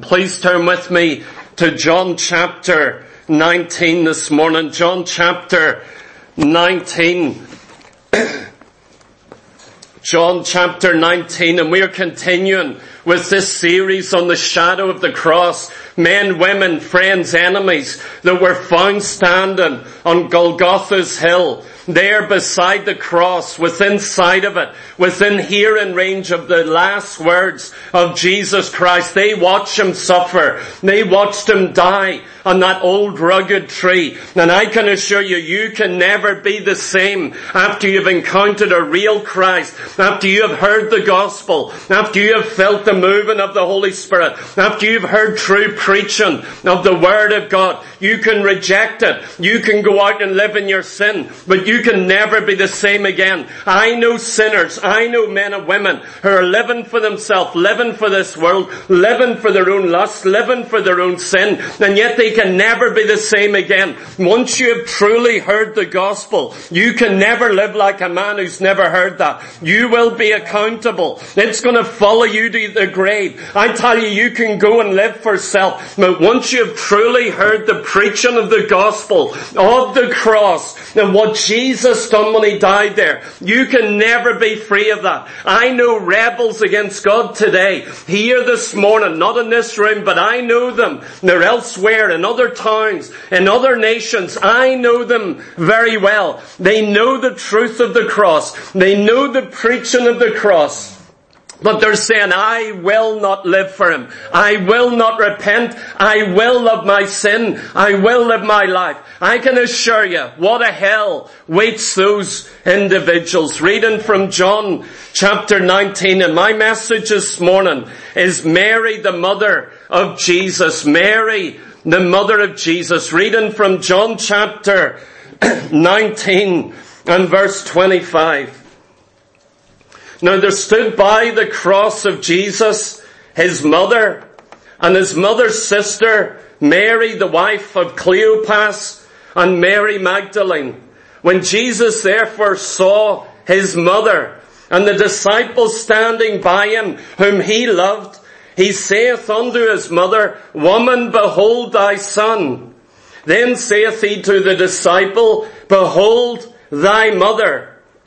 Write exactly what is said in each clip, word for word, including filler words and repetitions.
Please turn with me to John chapter nineteen this morning. John chapter nineteen. John chapter nineteen, and we are continuing with this series on the shadow of the cross. Men, women, friends, enemies that were found standing on Golgotha's hill, there beside the cross, within sight of it, within hearing range of the last words of Jesus Christ. They watched him suffer. They watched him die on that old rugged tree. And I can assure you, you can never be the same after you've encountered a real Christ, after you have heard the gospel, after you have felt the moving of the Holy Spirit, after you've heard true preaching of the Word of God. You can reject it. You can go out and live in your sin, but you can never be the same again. I know sinners. I know men and women who are living for themselves, living for this world, living for their own lust, living for their own sin, and yet they can never be the same again. Once you have truly heard the gospel, you can never live like a man who's never heard that. You will be accountable. It's going to follow you to the grave. I tell you, you can go and live for self, but once you have truly heard the preaching of the gospel, of the cross, and what Jesus done when he died there, you can never be free of that. I know rebels against God today, here this morning, not in this room, but I know them. They're elsewhere, in other towns, in other nations. I know them very well. They know the truth of the cross. They know the preaching of the cross. But they're saying, I will not live for him. I will not repent. I will love my sin. I will live my life. I can assure you, what a hell waits those individuals. Reading from John chapter nineteen, and my message this morning is Mary, the mother of Jesus. Mary, the mother of Jesus. Reading from John chapter nineteen and verse twenty-five. Now there stood by the cross of Jesus his mother and his mother's sister, Mary, the wife of Cleopas, and Mary Magdalene. When Jesus therefore saw his mother and the disciples standing by him, whom he loved, he saith unto his mother, Woman, behold thy son. Then saith he to the disciple, Behold thy mother.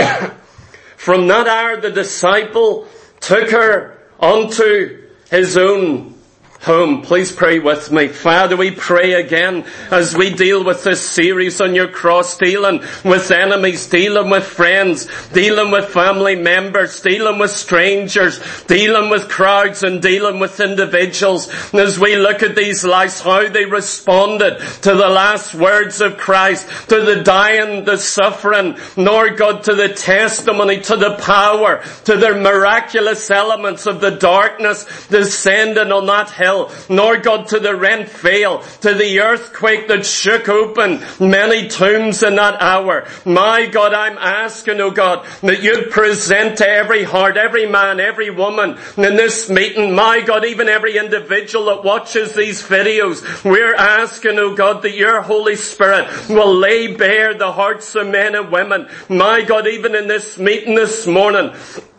From that hour the disciple took her unto his own home. Please pray with me. Father, we pray again as we deal with this series on your cross, dealing with enemies, dealing with friends, dealing with family members, dealing with strangers, dealing with crowds and dealing with individuals. And as we look at these lives, how they responded to the last words of Christ, to the dying, the suffering, Lord God, to the testimony, to the power, to the miraculous elements of the darkness descending on that hill. Lord God, to the rent veil, to the earthquake that shook open many tombs in that hour. My God, I'm asking, oh God, that you'd present to every heart, every man, every woman in this meeting, my God, even every individual that watches these videos, we're asking, oh God, that your Holy Spirit will lay bare the hearts of men and women. My God, even in this meeting this morning,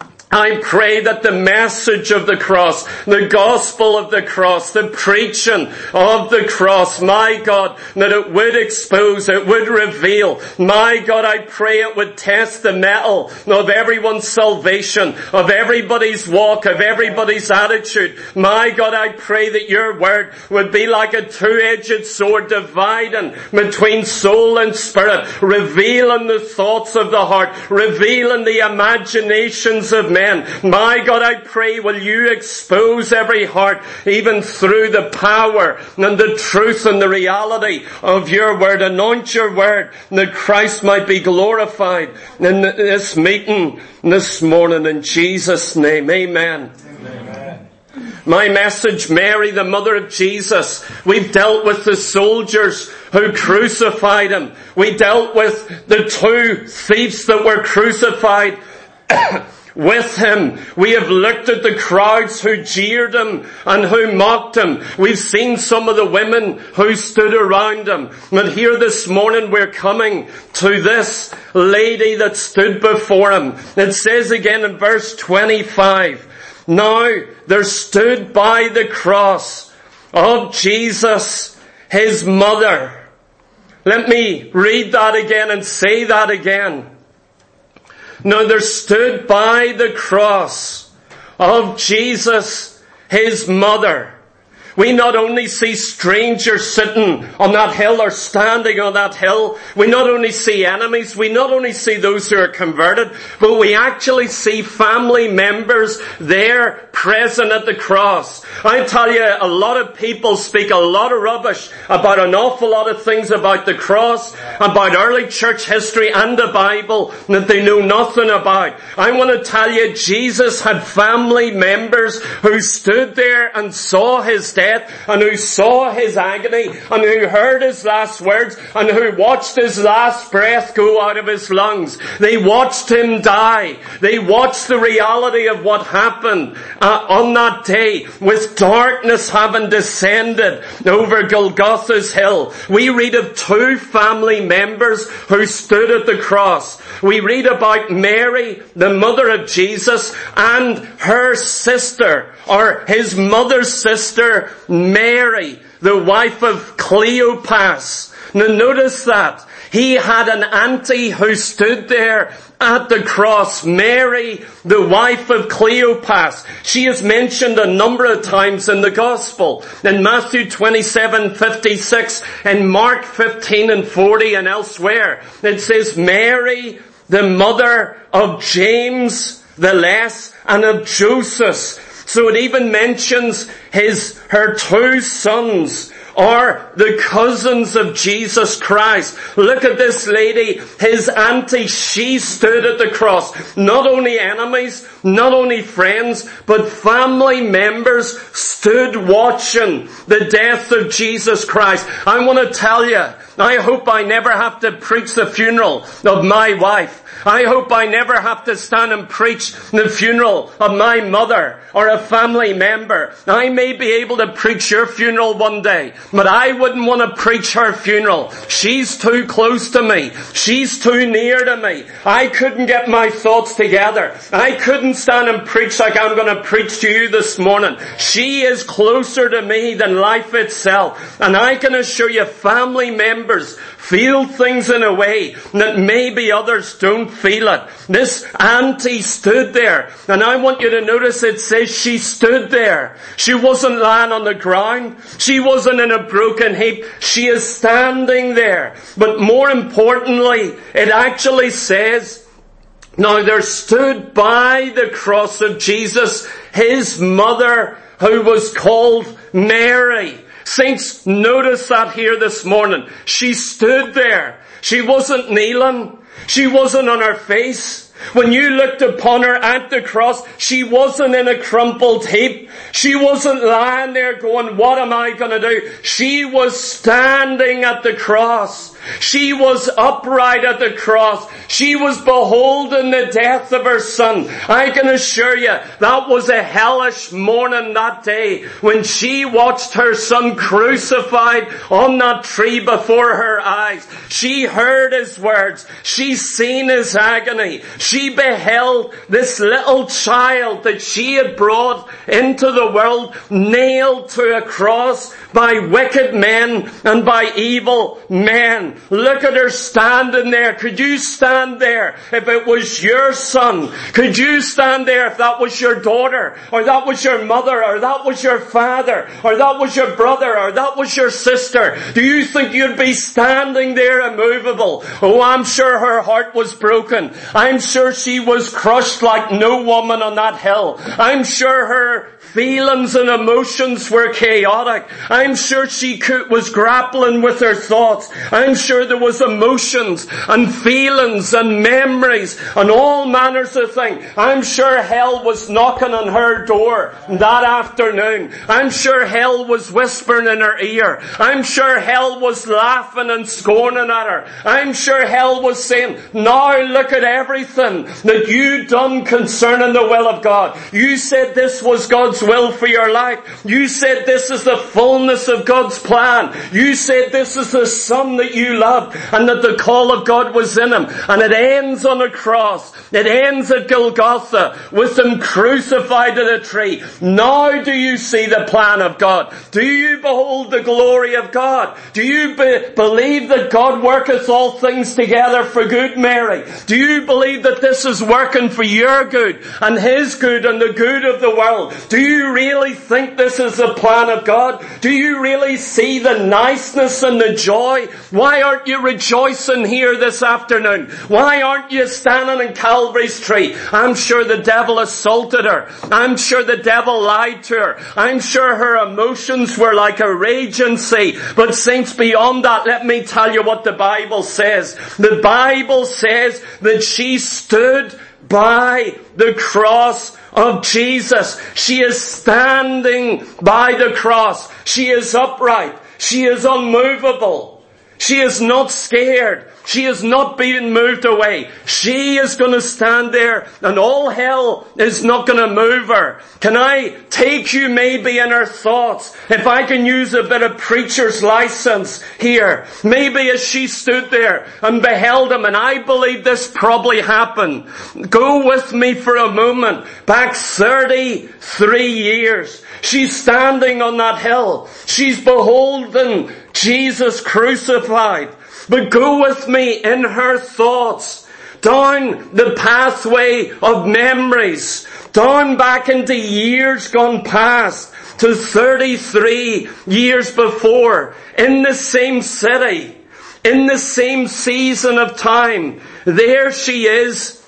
I pray that the message of the cross, the gospel of the cross, the preaching of the cross, my God, that it would expose, it would reveal. My God, I pray it would test the metal of everyone's salvation, of everybody's walk, of everybody's attitude. My God, I pray that your word would be like a two-edged sword dividing between soul and spirit, revealing the thoughts of the heart, revealing the imaginations of men. My God, I pray, will you expose every heart, even through the power and the truth and the reality of your word. Anoint your word that Christ might be glorified in this meeting this morning. In Jesus' name, amen. Amen. My message, Mary, the mother of Jesus. We've dealt with the soldiers who crucified him. We dealt with the two thieves that were crucified with him. We have looked at the crowds who jeered him and who mocked him. We've seen some of the women who stood around him. But here this morning we're coming to this lady that stood before him. It says again in verse twenty-five, Now there stood by the cross of Jesus, his mother. Let me read that again and say that again. Now there stood by the cross of Jesus, his mother. We not only see strangers sitting on that hill or standing on that hill. We not only see enemies. We not only see those who are converted. But we actually see family members there present at the cross. I tell you, a lot of people speak a lot of rubbish about an awful lot of things about the cross, about early church history and the Bible that they know nothing about. I want to tell you, Jesus had family members who stood there and saw his death, and who saw his agony, and who heard his last words, and who watched his last breath go out of his lungs. They watched him die. They watched the reality of what happened uh, on that day, with darkness having descended over Golgotha's hill. We read of two family members who stood at the cross. We read about Mary, the mother of Jesus, and her sister, or his mother's sister, Mary, the wife of Cleopas. Now notice that. He had an auntie who stood there at the cross, Mary, the wife of Cleopas. She is mentioned a number of times in the Gospel. In Matthew twenty-seven fifty-six, and Mark fifteen and forty, and elsewhere. It says, Mary, the mother of James the Less and of Joseph. So it even mentions his, her two sons are the cousins of Jesus Christ. Look at this lady, his auntie, she stood at the cross. Not only enemies, not only friends, but family members stood watching the death of Jesus Christ. I want to tell you, I hope I never have to preach the funeral of my wife. I hope I never have to stand and preach the funeral of my mother or a family member. I may be able to preach your funeral one day, but I wouldn't want to preach her funeral. She's too close to me. She's too near to me. I couldn't get my thoughts together. I couldn't stand and preach like I'm going to preach to you this morning. She is closer to me than life itself. And I can assure you, family members feel things in a way that maybe others don't feel it. This auntie stood there, and I want you to notice it says she stood there. She wasn't lying on the ground. She wasn't in a broken heap. She is standing there. But more importantly, it actually says, now there stood by the cross of Jesus his mother, who was called Mary. Saints, notice that here this morning. She stood there. She wasn't kneeling. She wasn't on her face. When you looked upon her at the cross, she wasn't in a crumpled heap. She wasn't lying there going, what am I going to do? She was standing at the cross. She was upright at the cross. She was beholding the death of her son. I can assure you, that was a hellish morning that day when she watched her son crucified on that tree before her eyes. She heard his words. She seen his agony. She beheld this little child that she had brought into the world nailed to a cross by wicked men and by evil men. Look at her standing there. Could you stand there if it was your son? Could you stand there if that was your daughter, or that was your mother, or that was your father, or that was your brother, or that was your sister? Do you think you'd be standing there immovable? Oh, I'm sure her heart was broken. I'm sure she was crushed like no woman on that hill. I'm sure her feelings and emotions were chaotic. I'm sure she could, was grappling with her thoughts. I'm sure there was emotions and feelings and memories and all manners of things. I'm sure hell was knocking on her door that afternoon. I'm sure hell was whispering in her ear. I'm sure hell was laughing and scorning at her. I'm sure hell was saying, now look at everything that you done concerning the will of God. You said this was God's will for your life. You said this is the fullness of God's plan. You said this is the Son that you loved and that the call of God was in him. And it ends on a cross. It ends at Golgotha with him crucified at a tree. Now do you see the plan of God? Do you behold the glory of God? Do you be- believe that God worketh all things together for good, Mary? Do you believe that this is working for your good and his good and the good of the world? Do you really think this is the plan of God? Do you really see the niceness and the joy? Why aren't you rejoicing here this afternoon? Why aren't you standing in Calvary's tree? I'm sure the devil assaulted her. I'm sure the devil lied to her. I'm sure her emotions were like a raging sea. But saints, beyond that, let me tell you what the Bible says. The Bible says that she stood by the cross of Jesus. She is standing by the cross. She is upright. She is unmovable. She is not scared. She is not being moved away. She is going to stand there and all hell is not going to move her. Can I take you maybe in her thoughts? If I can use a bit of preacher's license here. Maybe as she stood there and beheld him, and I believe this probably happened. Go with me for a moment back thirty-three years. She's standing on that hill. She's beholding Jesus crucified. But go with me in her thoughts down the pathway of memories, down back into years gone past to thirty-three years before, in the same city, in the same season of time. There she is,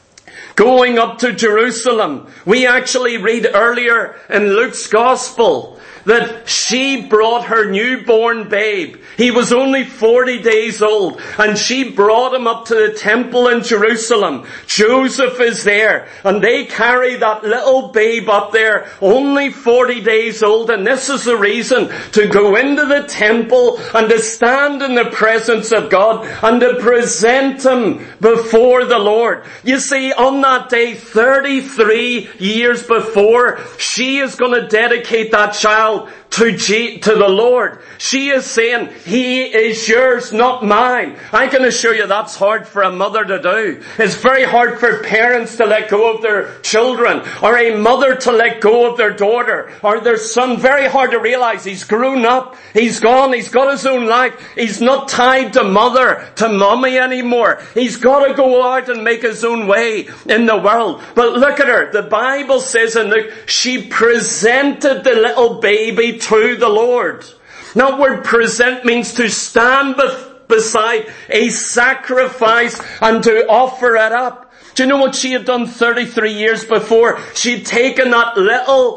going up to Jerusalem. We actually read earlier in Luke's Gospel that she brought her newborn babe. He was only forty days old, and she brought him up to the temple in Jerusalem. Joseph is there, and they carry that little babe up there, only forty days old, and this is the reason to go into the temple and to stand in the presence of God and to present him before the Lord. You see, on that day, thirty-three years before, she is going to dedicate that child to G- to the Lord. She is saying, he is yours, not mine. I can assure you that's hard for a mother to do. It's very hard for parents to let go of their children, or a mother to let go of their daughter, or their son. Very hard to realize he's grown up, he's gone, he's got his own life, he's not tied to mother, to mommy anymore. He's got to go out and make his own way in the world. But look at her. The Bible says in Luke, she presented the little baby to the Lord. Now, word present means to stand bef- beside a sacrifice and to offer it up. Do you know what she had done thirty-three years before? She'd taken that little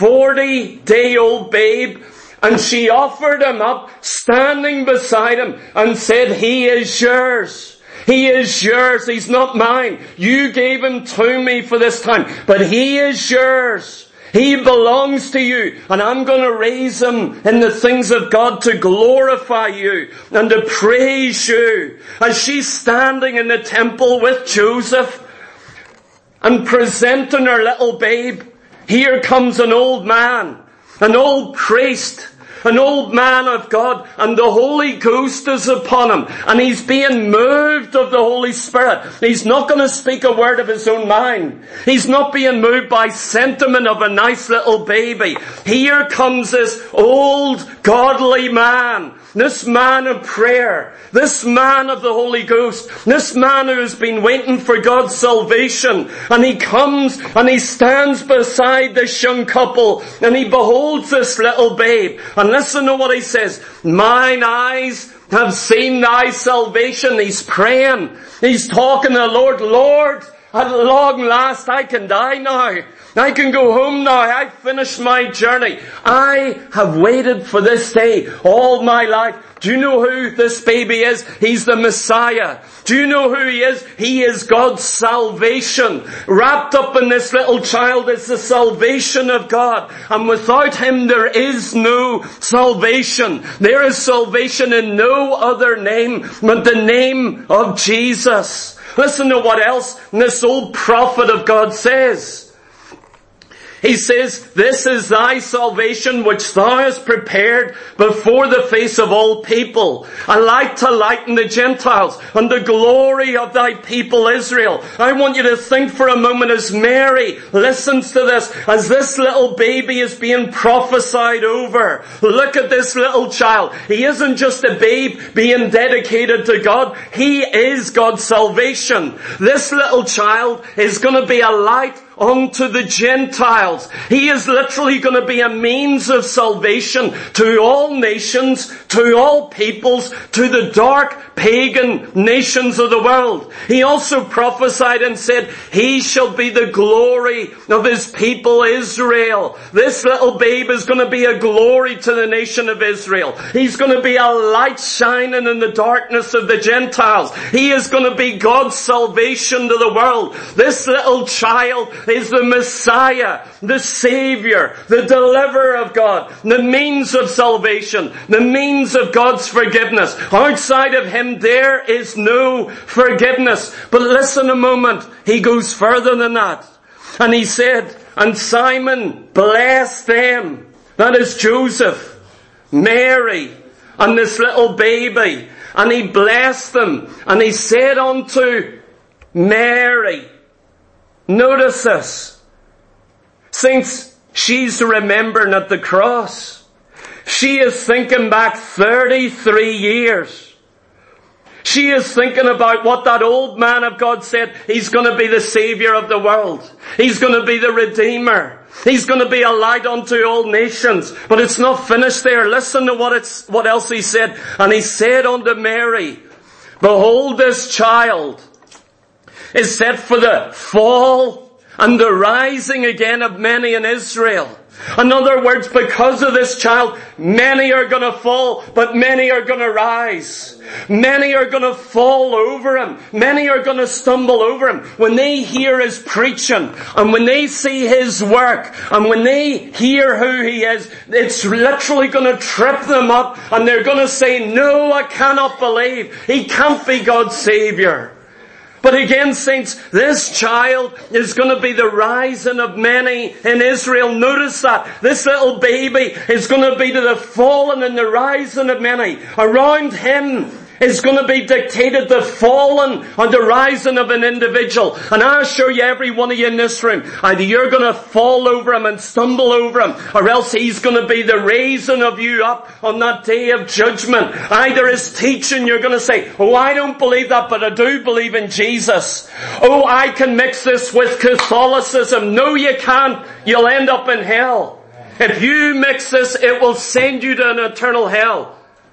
forty-day-old babe and she offered him up, standing beside him, and said, he is yours. He is yours. He's not mine. You gave him to me for this time, but he is yours. He belongs to you, and I'm going to raise him in the things of God to glorify you and to praise you. As she's standing in the temple with Joseph and presenting her little babe, here comes an old man, an old priest, an old man of God, and the Holy Ghost is upon him, and he's being moved of the Holy Spirit. He's not going to speak a word of his own mind. He's not being moved by sentiment of a nice little baby. Here comes this old godly man, this man of prayer, this man of the Holy Ghost, this man who has been waiting for God's salvation, and he comes and he stands beside this young couple, and he beholds this little babe. And listen to what he says. Mine eyes have seen thy salvation. He's praying. He's talking to the Lord. Lord, at long last I can die now. I can go home now. I've finished my journey. I have waited for this day all my life. Do you know who this baby is? He's the Messiah. Do you know who he is? He is God's salvation. Wrapped up in this little child is the salvation of God. And without him there is no salvation. There is salvation in no other name but the name of Jesus. Listen to what else this old prophet of God says. He says, this is thy salvation which thou hast prepared before the face of all people, a light to lighten the Gentiles and the glory of thy people Israel. I want you to think for a moment as Mary listens to this, as this little baby is being prophesied over. Look at this little child. He isn't just a babe being dedicated to God. He is God's salvation. This little child is going to be a light unto the Gentiles. He is literally going to be a means of salvation to all nations, to all peoples, to the dark pagan nations of the world. He also prophesied and said, he shall be the glory of his people Israel. This little babe is going to be a glory to the nation of Israel. He's going to be a light shining in the darkness of the Gentiles. He is going to be God's salvation to the world. This little child is the Messiah, the Savior, the deliverer of God, the means of salvation, the means of God's forgiveness. Outside of him there is no forgiveness. But listen a moment, he goes further than that. And he said, and Simon blessed them. That is Joseph, Mary, and this little baby. And he blessed them. And he said unto Mary, notice this. Since she's remembering at the cross, she is thinking back thirty-three years. She is thinking about what that old man of God said. He's going to be the Savior of the world. He's going to be the Redeemer. He's going to be a light unto all nations. But it's not finished there. Listen to what it's, what else he said. And he said unto Mary, behold, this child is set for the fall and the rising again of many in Israel. In other words, because of this child, many are going to fall, but many are going to rise. Many are going to fall over him. Many are going to stumble over him. When they hear his preaching, and when they see his work, and when they hear who he is, it's literally going to trip them up, and they're going to say, no, I cannot believe. He can't be God's Savior. But again, saints, this child is going to be the rising of many in Israel. Notice that. This little baby is going to be to the falling and the rising of many. Around him is going to be dictated the falling and the rising of an individual. And I assure you, every one of you in this room, either you're going to fall over him and stumble over him, or else he's going to be the raising of you up on that day of judgment. Either his teaching, you're going to say, oh, I don't believe that, but I do believe in Jesus. Oh, I can mix this with Catholicism. No, you can't. You'll end up in hell. If you mix this, it will send you to an eternal hell.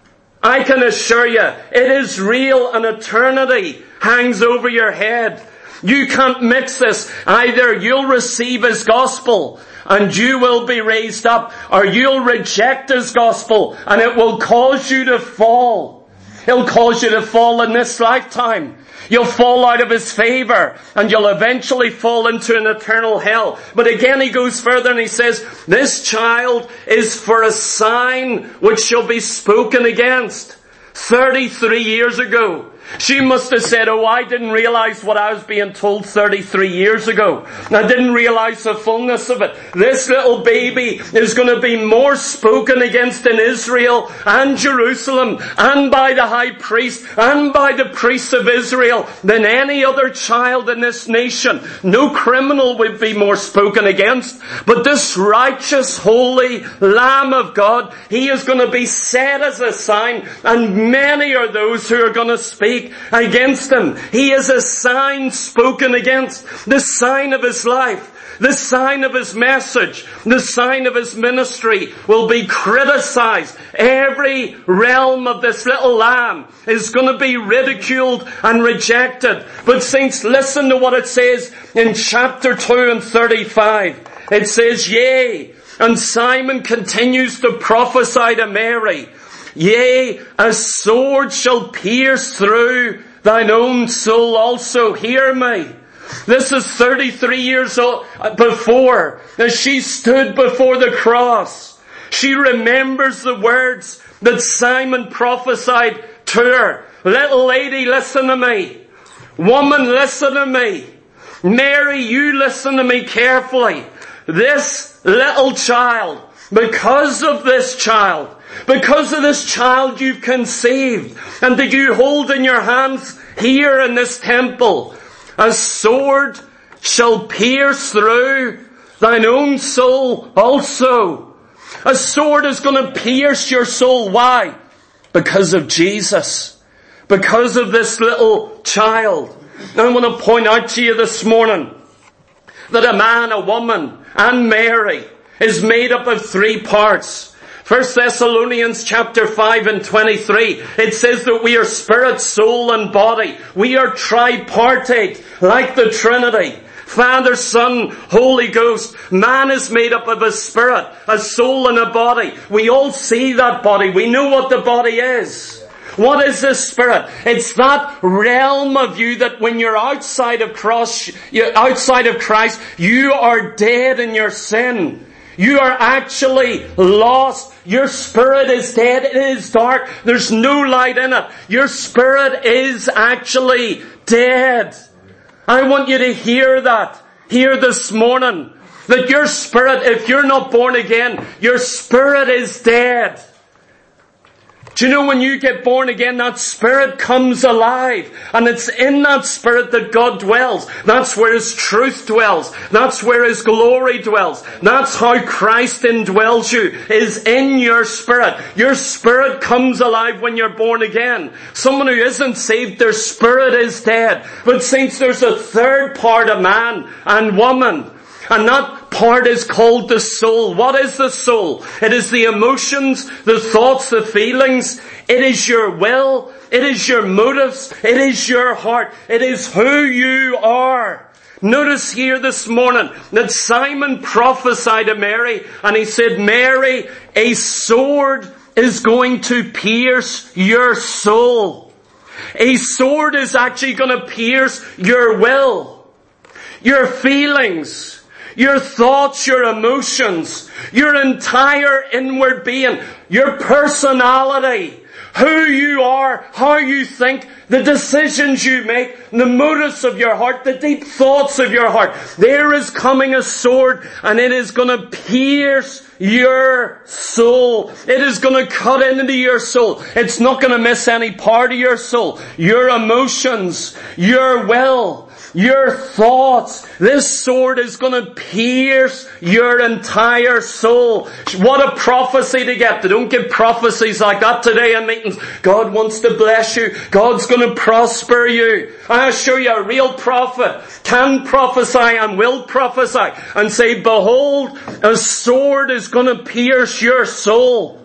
I can assure you, it is real, and eternity hangs over your head. You can't mix this. Either you'll receive his gospel and you will be raised up, or you'll reject his gospel and it will cause you to fall. It'll cause you to fall in this lifetime. You'll fall out of his favor, and you'll eventually fall into an eternal hell. But again, he goes further and he says, this child is for a sign which shall be spoken against. thirty-three years ago. She must have said, oh, I didn't realize what I was being told thirty-three years ago. I didn't realize the fullness of it. This little baby is going to be more spoken against in Israel and Jerusalem and by the high priest and by the priests of Israel than any other child in this nation. No criminal would be more spoken against. But this righteous, holy Lamb of God, he is going to be set as a sign, and many are those who are going to speak against him. He is a sign spoken against. The sign of his life, the sign of his message, the sign of his ministry will be criticized. Every realm of this little lamb is going to be ridiculed and rejected. But saints, listen to what it says in chapter two and thirty-five. It says, yea, and Simon continues to prophesy to Mary, yea, a sword shall pierce through thine own soul also. Hear me. This is thirty-three years old before, as she stood before the cross. She remembers the words that Simon prophesied to her. Little lady, listen to me. Woman, listen to me. Mary, you listen to me carefully. this little child, because of this child, because of this child you've conceived, and that you hold in your hands here in this temple, a sword shall pierce through thine own soul also. A sword is going to pierce your soul. Why? Because of Jesus. Because of this little child. Now I want to point out to you this morning that a man, a woman, and Mary is made up of three parts. First Thessalonians chapter five and twenty-three, it says that we are spirit, soul, and body. We are tripartite, like the Trinity. Father, Son, Holy Ghost. Man is made up of a spirit, a soul, and a body. We all see that body. We know what the body is. What is this spirit? It's that realm of you that when you're outside of cross, you're outside of Christ, you are dead in your sin. You are actually lost. Your spirit is dead. It is dark. There's no light in it. Your spirit is actually dead. I want you to hear that here this morning. That your spirit, if you're not born again, your spirit is dead. Do you know when you get born again, that spirit comes alive. And it's in that spirit that God dwells. That's where His truth dwells. That's where His glory dwells. That's how Christ indwells you, is in your spirit. Your spirit comes alive when you're born again. Someone who isn't saved, their spirit is dead. But saints, there's a third part of man and woman. And that part is called the soul. What is the soul? It is the emotions, the thoughts, the feelings. It is your will. It is your motives. It is your heart. It is who you are. Notice here this morning that Simon prophesied to Mary, and he said, Mary, a sword is going to pierce your soul. A sword is actually going to pierce your will, your feelings, your thoughts, your emotions, your entire inward being, your personality, who you are, how you think, the decisions you make, the motives of your heart, the deep thoughts of your heart. There is coming a sword, and it is going to pierce your soul. It is going to cut into your soul. It's not going to miss any part of your soul. Your emotions, your will, your thoughts. This sword is going to pierce your entire soul. What a prophecy to get. They don't give prophecies like that today in meetings. God wants to bless you. God's going to prosper you. I assure you, a real prophet can prophesy and will prophesy and say, behold, a sword is going to pierce your soul.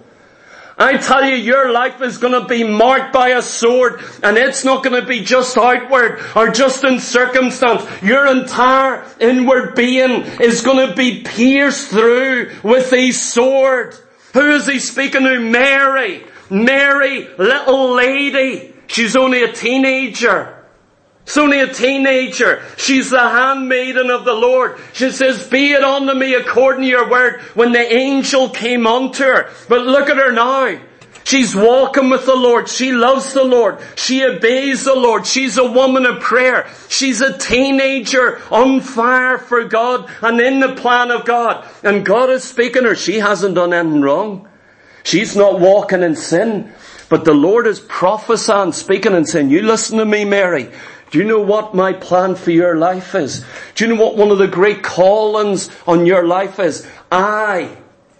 I tell you, your life is going to be marked by a sword, and it's not going to be just outward or just in circumstance. Your entire inward being is going to be pierced through with a sword. Who is he speaking to? Mary. Mary, little lady. She's only a teenager. She's only a teenager. She's the handmaiden of the Lord. She says, be it unto me according to your word, when the angel came unto her. But look at her now. She's walking with the Lord. She loves the Lord. She obeys the Lord. She's a woman of prayer. She's a teenager on fire for God and in the plan of God. And God is speaking to her. She hasn't done anything wrong. She's not walking in sin. But the Lord is prophesying, speaking and saying, you listen to me, Mary. Do you know what my plan for your life is? Do you know what one of the great callings on your life is? I.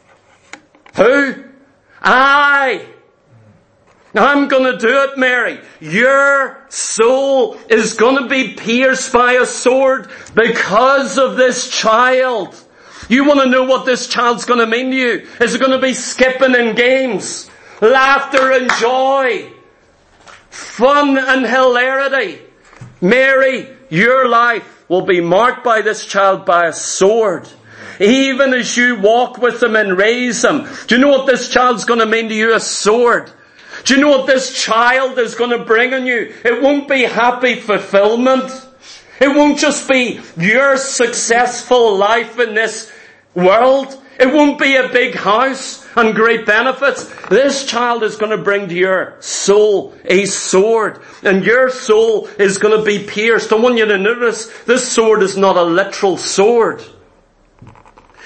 Who? I. Now I'm going to do it, Mary. Your soul is going to be pierced by a sword because of this child. You want to know what this child's going to mean to you? Is it going to be skipping in games, laughter and joy, fun and hilarity? Mary, your life will be marked by this child by a sword. Even as you walk with him and raise him. Do you know what this child's going to mean to you? A sword. Do you know what this child is going to bring on you? It won't be happy fulfillment. It won't just be your successful life in this world. It won't be a big house and great benefits. This child is going to bring to your soul a sword. And your soul is going to be pierced. I want you to notice, this sword is not a literal sword.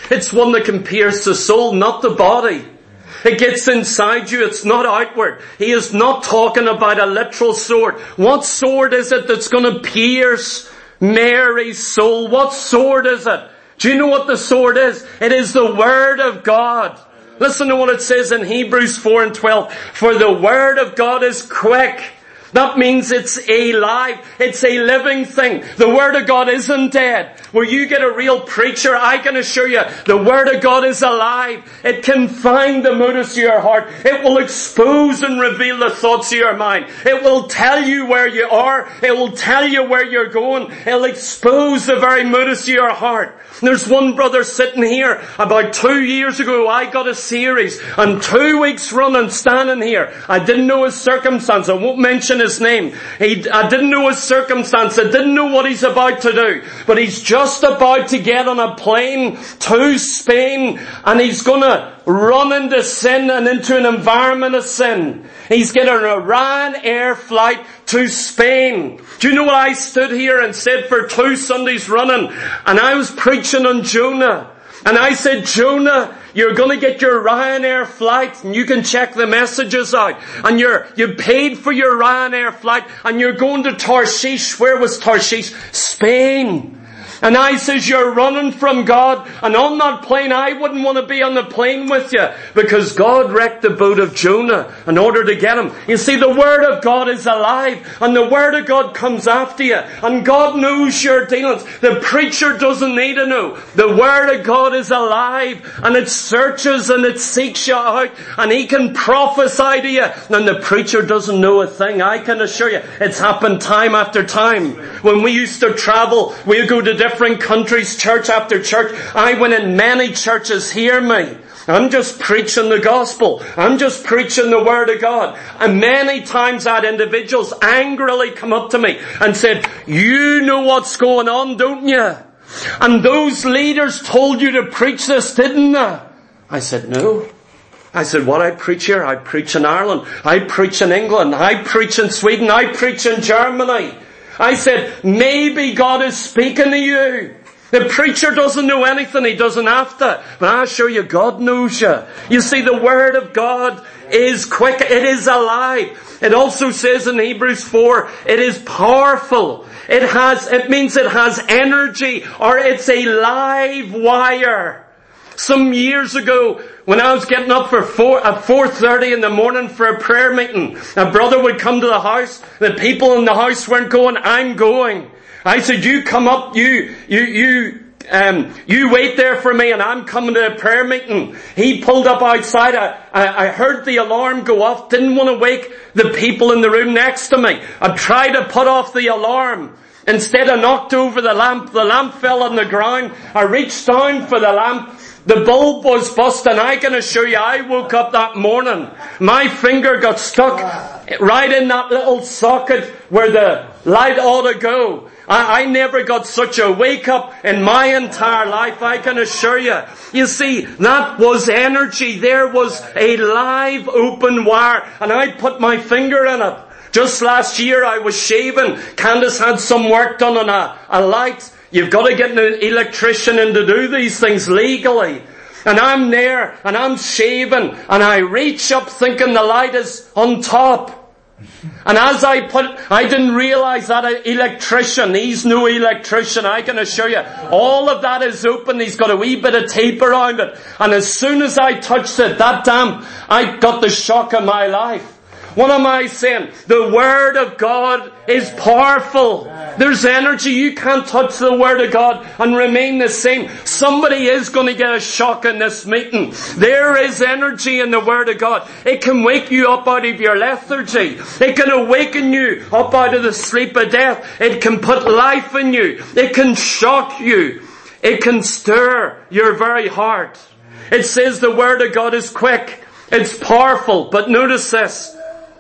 It's one that can pierce the soul, not the body. It gets inside you. It's not outward. He is not talking about a literal sword. What sword is it that's going to pierce Mary's soul? What sword is it? Do you know what the sword is? It is the Word of God. Listen to what it says in Hebrews four and twelve. For the Word of God is quick. That means it's alive. It's a living thing. The Word of God isn't dead. Where you get a real preacher, I can assure you, the Word of God is alive. It can find the motives of your heart. It will expose and reveal the thoughts of your mind. It will tell you where you are. It will tell you where you're going. It'll expose the very motives of your heart. There's one brother sitting here. About two years ago, I got a series. And two weeks running, standing here. I didn't know his circumstance. I won't mention his name. He, I didn't know his circumstance. I didn't know what he's about to do. But he's just about to get on a plane to Spain. And he's going to run into sin and into an environment of sin. He's getting a Ryanair flight to Spain. Do you know what I stood here and said for two Sundays running? And I was preaching on Jonah. And I said, Jonah, you're going to get your Ryanair flight and you can check the messages out. And you're, you paid for your Ryanair flight and you're going to Tarshish. Where was Tarshish? Spain. And I says, you're running from God. And on that plane, I wouldn't want to be on the plane with you. Because God wrecked the boat of Jonah in order to get him. You see, the Word of God is alive. And the Word of God comes after you. And God knows your dealings. The preacher doesn't need to know. The Word of God is alive. And it searches and it seeks you out. And He can prophesy to you. And the preacher doesn't know a thing. I can assure you. It's happened time after time. When we used to travel, we'd go to different different countries, church after church. I went in many churches, hear me. I'm just preaching the gospel. I'm just preaching the Word of God. And many times I had individuals angrily come up to me and said, you know what's going on, don't you? And those leaders told you to preach this, didn't they? I said, no. I said, what I preach here, I preach in Ireland. I preach in England. I preach in Sweden. I preach in Germany. I said, maybe God is speaking to you. The preacher doesn't know anything. He doesn't have to. But I assure you, God knows you. You see, the Word of God is quick. It is alive. It also says in Hebrews four, it is powerful. It has, it means it has energy, or it's a live wire. Some years ago, when I was getting up for four, at four thirty in the morning for a prayer meeting, a brother would come to the house. The people in the house weren't going. I'm going. I said, you come up, you, you, you, um, you wait there for me and I'm coming to a prayer meeting. He pulled up outside. I, I, I heard the alarm go off. Didn't want to wake the people in the room next to me. I tried to put off the alarm. Instead, I knocked over the lamp. The lamp fell on the ground. I reached down for the lamp. The bulb was bust, and I can assure you, I woke up that morning. My finger got stuck right in that little socket where the light ought to go. I, I never got such a wake up in my entire life, I can assure you. You see, that was energy. There was a live open wire, and I put my finger in it. Just last year I was shaving. Candace had some work done on a, a light. You've got to get an electrician in to do these things legally. And I'm there, and I'm shaving, and I reach up thinking the light is on top. And as I put, I didn't realize that an electrician, he's no electrician, I can assure you. All of that is open, he's got a wee bit of tape around it. And as soon as I touched it, that damp, I got the shock of my life. What am I saying? The Word of God is powerful. There's energy. You can't touch the Word of God and remain the same. Somebody is going to get a shock in this meeting. There is energy in the Word of God. It can wake you up out of your lethargy. It can awaken you up out of the sleep of death. It can put life in you. It can shock you. It can stir your very heart. It says the Word of God is quick. It's powerful. But notice this.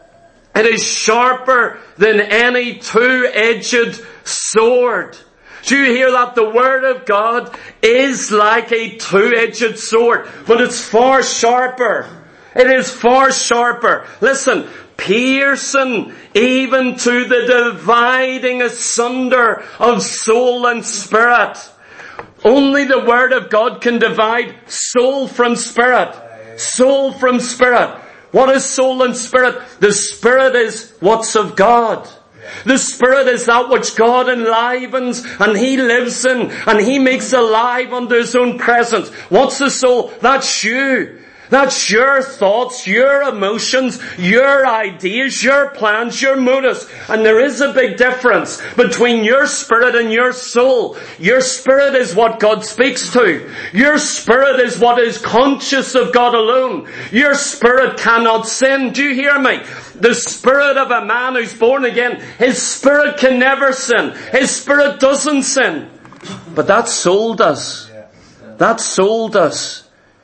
It is sharper than any two-edged sword. Do you hear that? The Word of God is like a two-edged sword, but it's far sharper. It is far sharper. Listen, piercing even to the dividing asunder of soul and spirit. Only the Word of God can divide soul from spirit. Soul from spirit. What is soul and spirit? The spirit is what's of God. The Spirit is that which God enlivens and He lives in and He makes alive under His own presence. What's the soul? That's you. That's your thoughts, your emotions, your ideas, your plans, your motives. And there is a big difference between your spirit and your soul. Your spirit is what God speaks to. Your spirit is what is conscious of God alone. Your spirit cannot sin. Do you hear me? The spirit of a man who's born again, his spirit can never sin. His spirit doesn't sin. But that soul does. That soul does.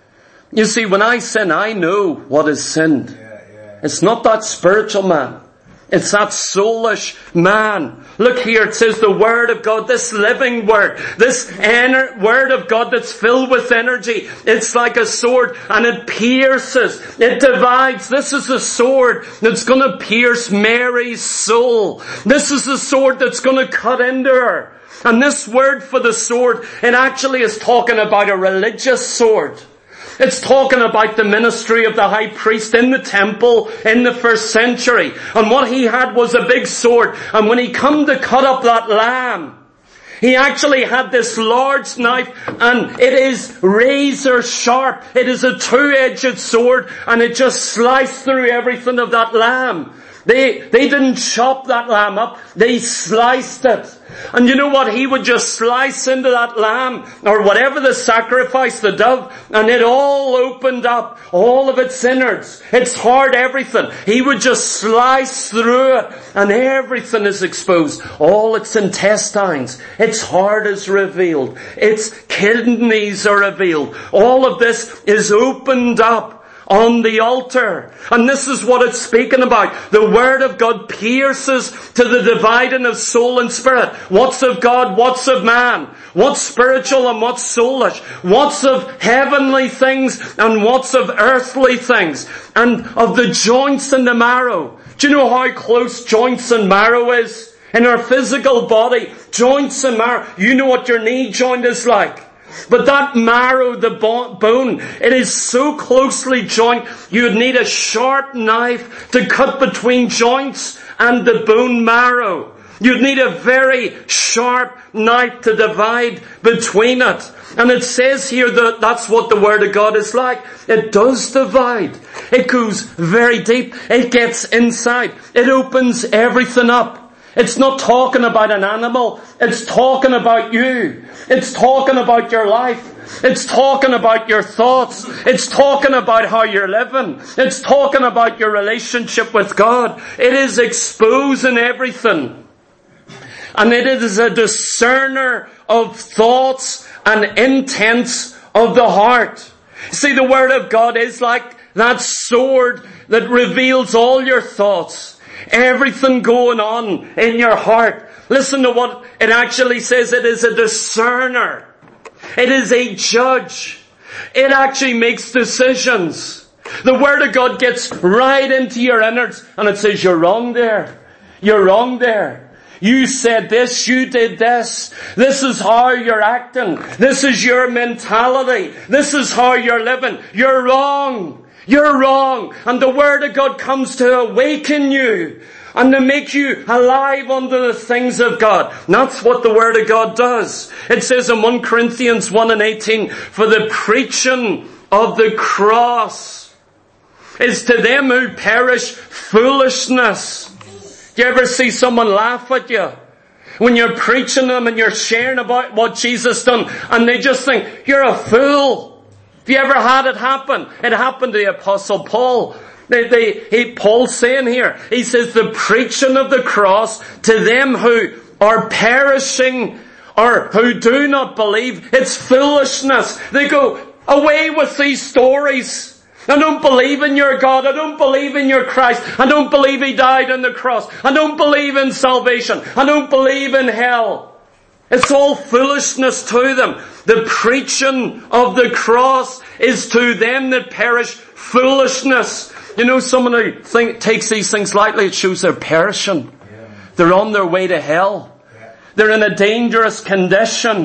You see, when I sin, I know what is sinned. It's not that spiritual man. It's that soulish man. Look here, it says the Word of God, this living Word, this ener- Word of God that's filled with energy. It's like a sword and it pierces, it divides. This is a sword that's going to pierce Mary's soul. This is the sword that's going to cut into her. And this word for the sword, it actually is talking about a religious sword. It's talking about the ministry of the high priest in the temple in the first century. And what he had was a big sword. And when he come to cut up that lamb, he actually had this large knife and it is razor sharp. It is a two-edged sword and it just sliced through everything of that lamb. They, they didn't chop that lamb up. They sliced it. And you know what? He would just slice into that lamb or whatever the sacrifice, the dove, and it all opened up. All of its innards, its heart, everything. He would just slice through it and everything is exposed. All its intestines, its heart is revealed. Its kidneys are revealed. All of this is opened up on the altar. And this is what it's speaking about. The Word of God pierces to the dividing of soul and spirit. What's of God, what's of man? What's spiritual and what's soulish? What's of heavenly things and what's of earthly things? And of the joints and the marrow. Do you know how close joints and marrow is? In our physical body, joints and marrow. You know what your knee joint is like. But that marrow, the bone, it is so closely joined, you'd need a sharp knife to cut between joints and the bone marrow. You'd need a very sharp knife to divide between it. And it says here that that's what the Word of God is like. It does divide. It goes very deep. It gets inside. It opens everything up. It's not talking about an animal. It's talking about you. It's talking about your life. It's talking about your thoughts. It's talking about how you're living. It's talking about your relationship with God. It is exposing everything. And it is a discerner of thoughts and intents of the heart. See, the Word of God is like that sword that reveals all your thoughts. Everything going on in your heart. Listen to what it actually says. It is a discerner. It is a judge. It actually makes decisions. The Word of God gets right into your innards and it says, you're wrong there. You're wrong there. You said this, you did this. This is how you're acting. This is your mentality. This is how you're living. You're wrong. You're wrong. And the Word of God comes to awaken you and to make you alive unto the things of God. And that's what the Word of God does. It says in First Corinthians one and eighteen, for the preaching of the cross is to them who perish foolishness. Do you ever see someone laugh at you? When you're preaching them and you're sharing about what Jesus done and they just think, you're a fool. Have you ever had it happen? It happened to the Apostle Paul. They, they, he, Paul's saying here, he says, the preaching of the cross to them who are perishing or who do not believe, it's foolishness. They go, away with these stories. I don't believe in your God. I don't believe in your Christ. I don't believe He died on the cross. I don't believe in salvation. I don't believe in hell. It's all foolishness to them. The preaching of the cross is to them that perish foolishness. You know, someone who think, takes these things lightly, it shows they're perishing. Yeah. They're on their way to hell. Yeah. They're in a dangerous condition.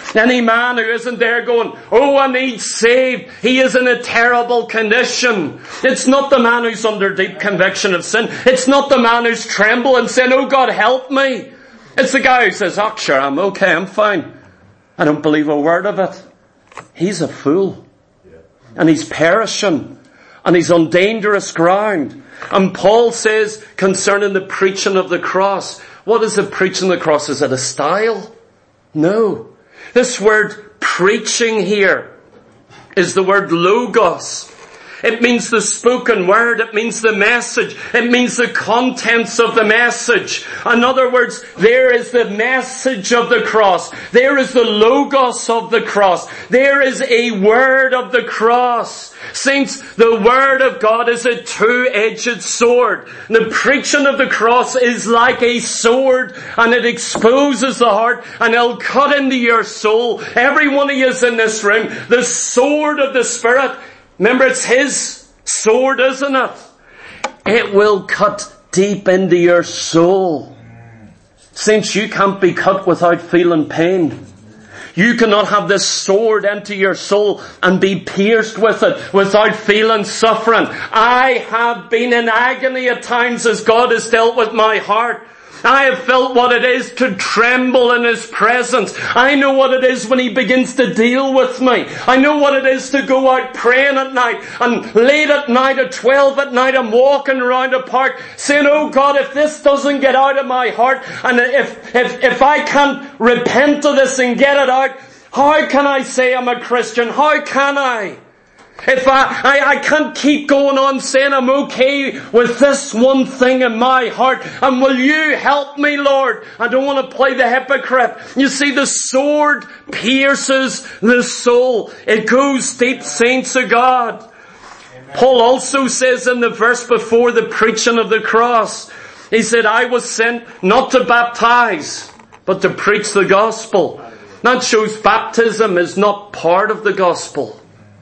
Any man who isn't there going, oh, I need saved, he is in a terrible condition. It's not the man who's under deep conviction of sin. It's not the man who's trembling saying, oh God, help me. It's the guy who says, oh sure, I'm okay, I'm fine. I don't believe a word of it. He's a fool. And he's perishing. And he's on dangerous ground. And Paul says concerning the preaching of the cross, what is the preaching of the cross? Is it a style? No. This word preaching here is the word logos. It means the spoken word. It means the message. It means the contents of the message. In other words, there is the message of the cross. There is the logos of the cross. There is a word of the cross. Saints, the word of God is a two-edged sword. The preaching of the cross is like a sword, and it exposes the heart, and it'll cut into your soul. Every one of you is in this room. The sword of the Spirit. Remember, it's His sword, isn't it? It will cut deep into your soul. Saints, you can't be cut without feeling pain. You cannot have this sword into your soul and be pierced with it without feeling suffering. I have been in agony at times as God has dealt with my heart. I have felt what it is to tremble in His presence. I know what it is when He begins to deal with me. I know what it is to go out praying at night, and late at night at twelve at night I'm walking around a park saying, oh God, if this doesn't get out of my heart, and if, if, if I can't repent of this and get it out, how can I say I'm a Christian? How can I? If I, I, I can't keep going on saying I'm okay with this one thing in my heart, and will you help me, Lord? I don't want to play the hypocrite. You see, the sword pierces the soul. It goes deep, saints of God. Amen. Paul also says in the verse before the preaching of the cross, he said, I was sent not to baptize, but to preach the gospel. That shows baptism is not part of the gospel.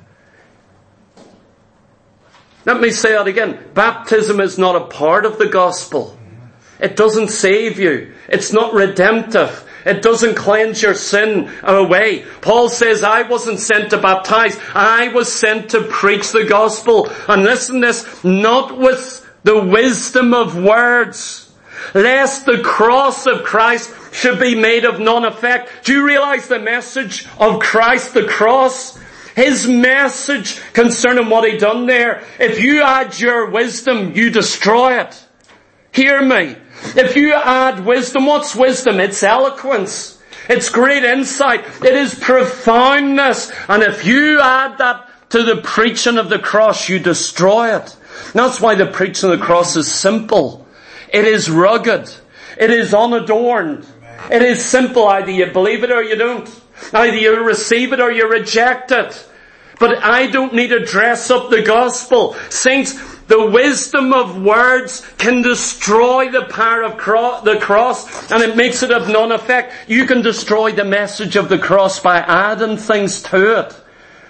Let me say that again. Baptism is not a part of the gospel. It doesn't save you. It's not redemptive. It doesn't cleanse your sin away. Paul says, I wasn't sent to baptize. I was sent to preach the gospel. And listen to this, not with the wisdom of words, lest the cross of Christ should be made of none effect. Do you realize the message of Christ, the cross? His message concerning what He done there. If you add your wisdom, you destroy it. Hear me. If you add wisdom, what's wisdom? It's eloquence. It's great insight. It is profoundness. And if you add that to the preaching of the cross, you destroy it. That's why the preaching of the cross is simple. It is rugged. It is unadorned. It is simple. Either you believe it or you don't. Either you receive it or you reject it. But I don't need to dress up the gospel. Saints, the wisdom of words can destroy the power of cro- the cross, and it makes it of none effect. You can destroy the message of the cross by adding things to it,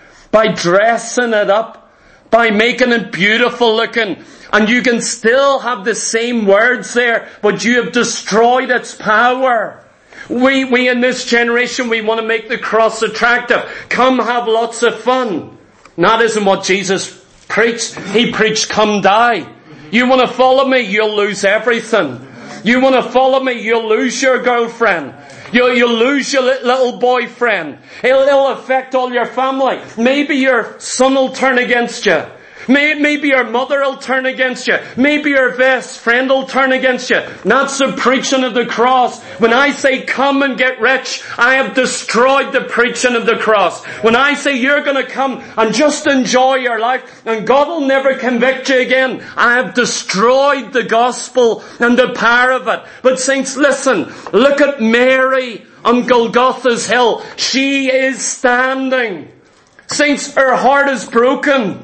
by dressing it up, by making it beautiful looking. And you can still have the same words there, but you have destroyed its power. We, we in this generation, we want to make the cross attractive. Come have lots of fun. That isn't what Jesus preached. He preached, come die. You want to follow me, you'll lose everything. You want to follow me, you'll lose your girlfriend. You'll, you'll lose your little boyfriend. It'll, it'll affect all your family. Maybe your son will turn against you. Maybe your mother will turn against you. Maybe your best friend will turn against you. That's the preaching of the cross. When I say come and get rich, I have destroyed the preaching of the cross. When I say you're going to come and just enjoy your life and God will never convict you again, I have destroyed the gospel and the power of it. But saints, listen, look at Mary on Golgotha's hill. She is standing. Saints, her heart is broken.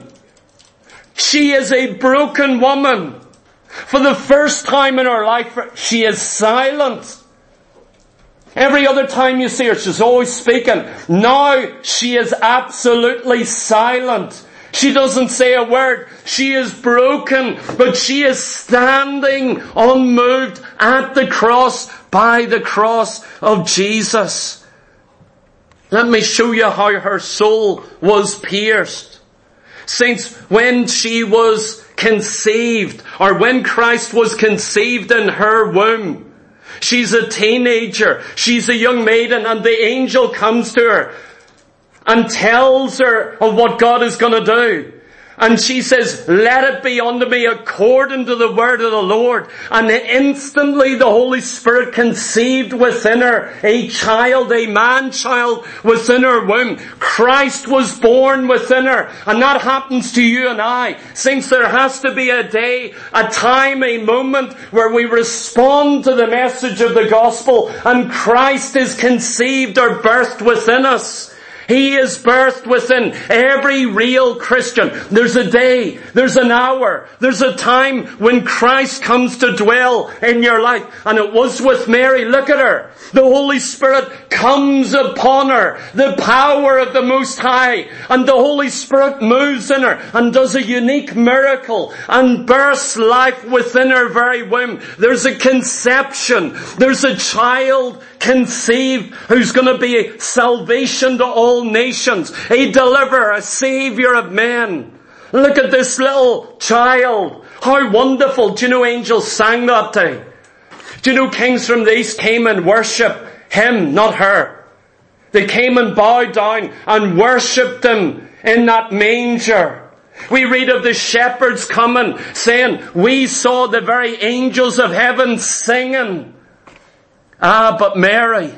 She is a broken woman. For the first time in her life, she is silent. Every other time you see her, she's always speaking. Now, she is absolutely silent. She doesn't say a word. She is broken, but she is standing unmoved at the cross, by the cross of Jesus. Let me show you how her soul was pierced. Saints, when she was conceived, or when Christ was conceived in her womb, she's a teenager, she's a young maiden, and the angel comes to her and tells her of what God is going to do. And she says, let it be unto me according to the word of the Lord. And instantly the Holy Spirit conceived within her a child, a man-child within her womb. Christ was born within her. And that happens to you and I. Since there has to be a day, a time, a moment where we respond to the message of the gospel and Christ is conceived or birthed within us. He is birthed within every real Christian. There's a day, there's an hour, there's a time when Christ comes to dwell in your life. And it was with Mary. Look at her. The Holy Spirit comes upon her. The power of the Most High. And the Holy Spirit moves in her and does a unique miracle and births life within her very womb. There's a conception. There's a child conceived who's going to be a salvation to all nations, a deliverer, a savior of men. Look at this little child. How wonderful. Do you know angels sang that day? Do you know kings from the east came and worshipped him, not her? They came and bowed down and worshipped him in that manger. We read of the shepherds coming, saying, we saw the very angels of heaven singing. Ah, but Mary,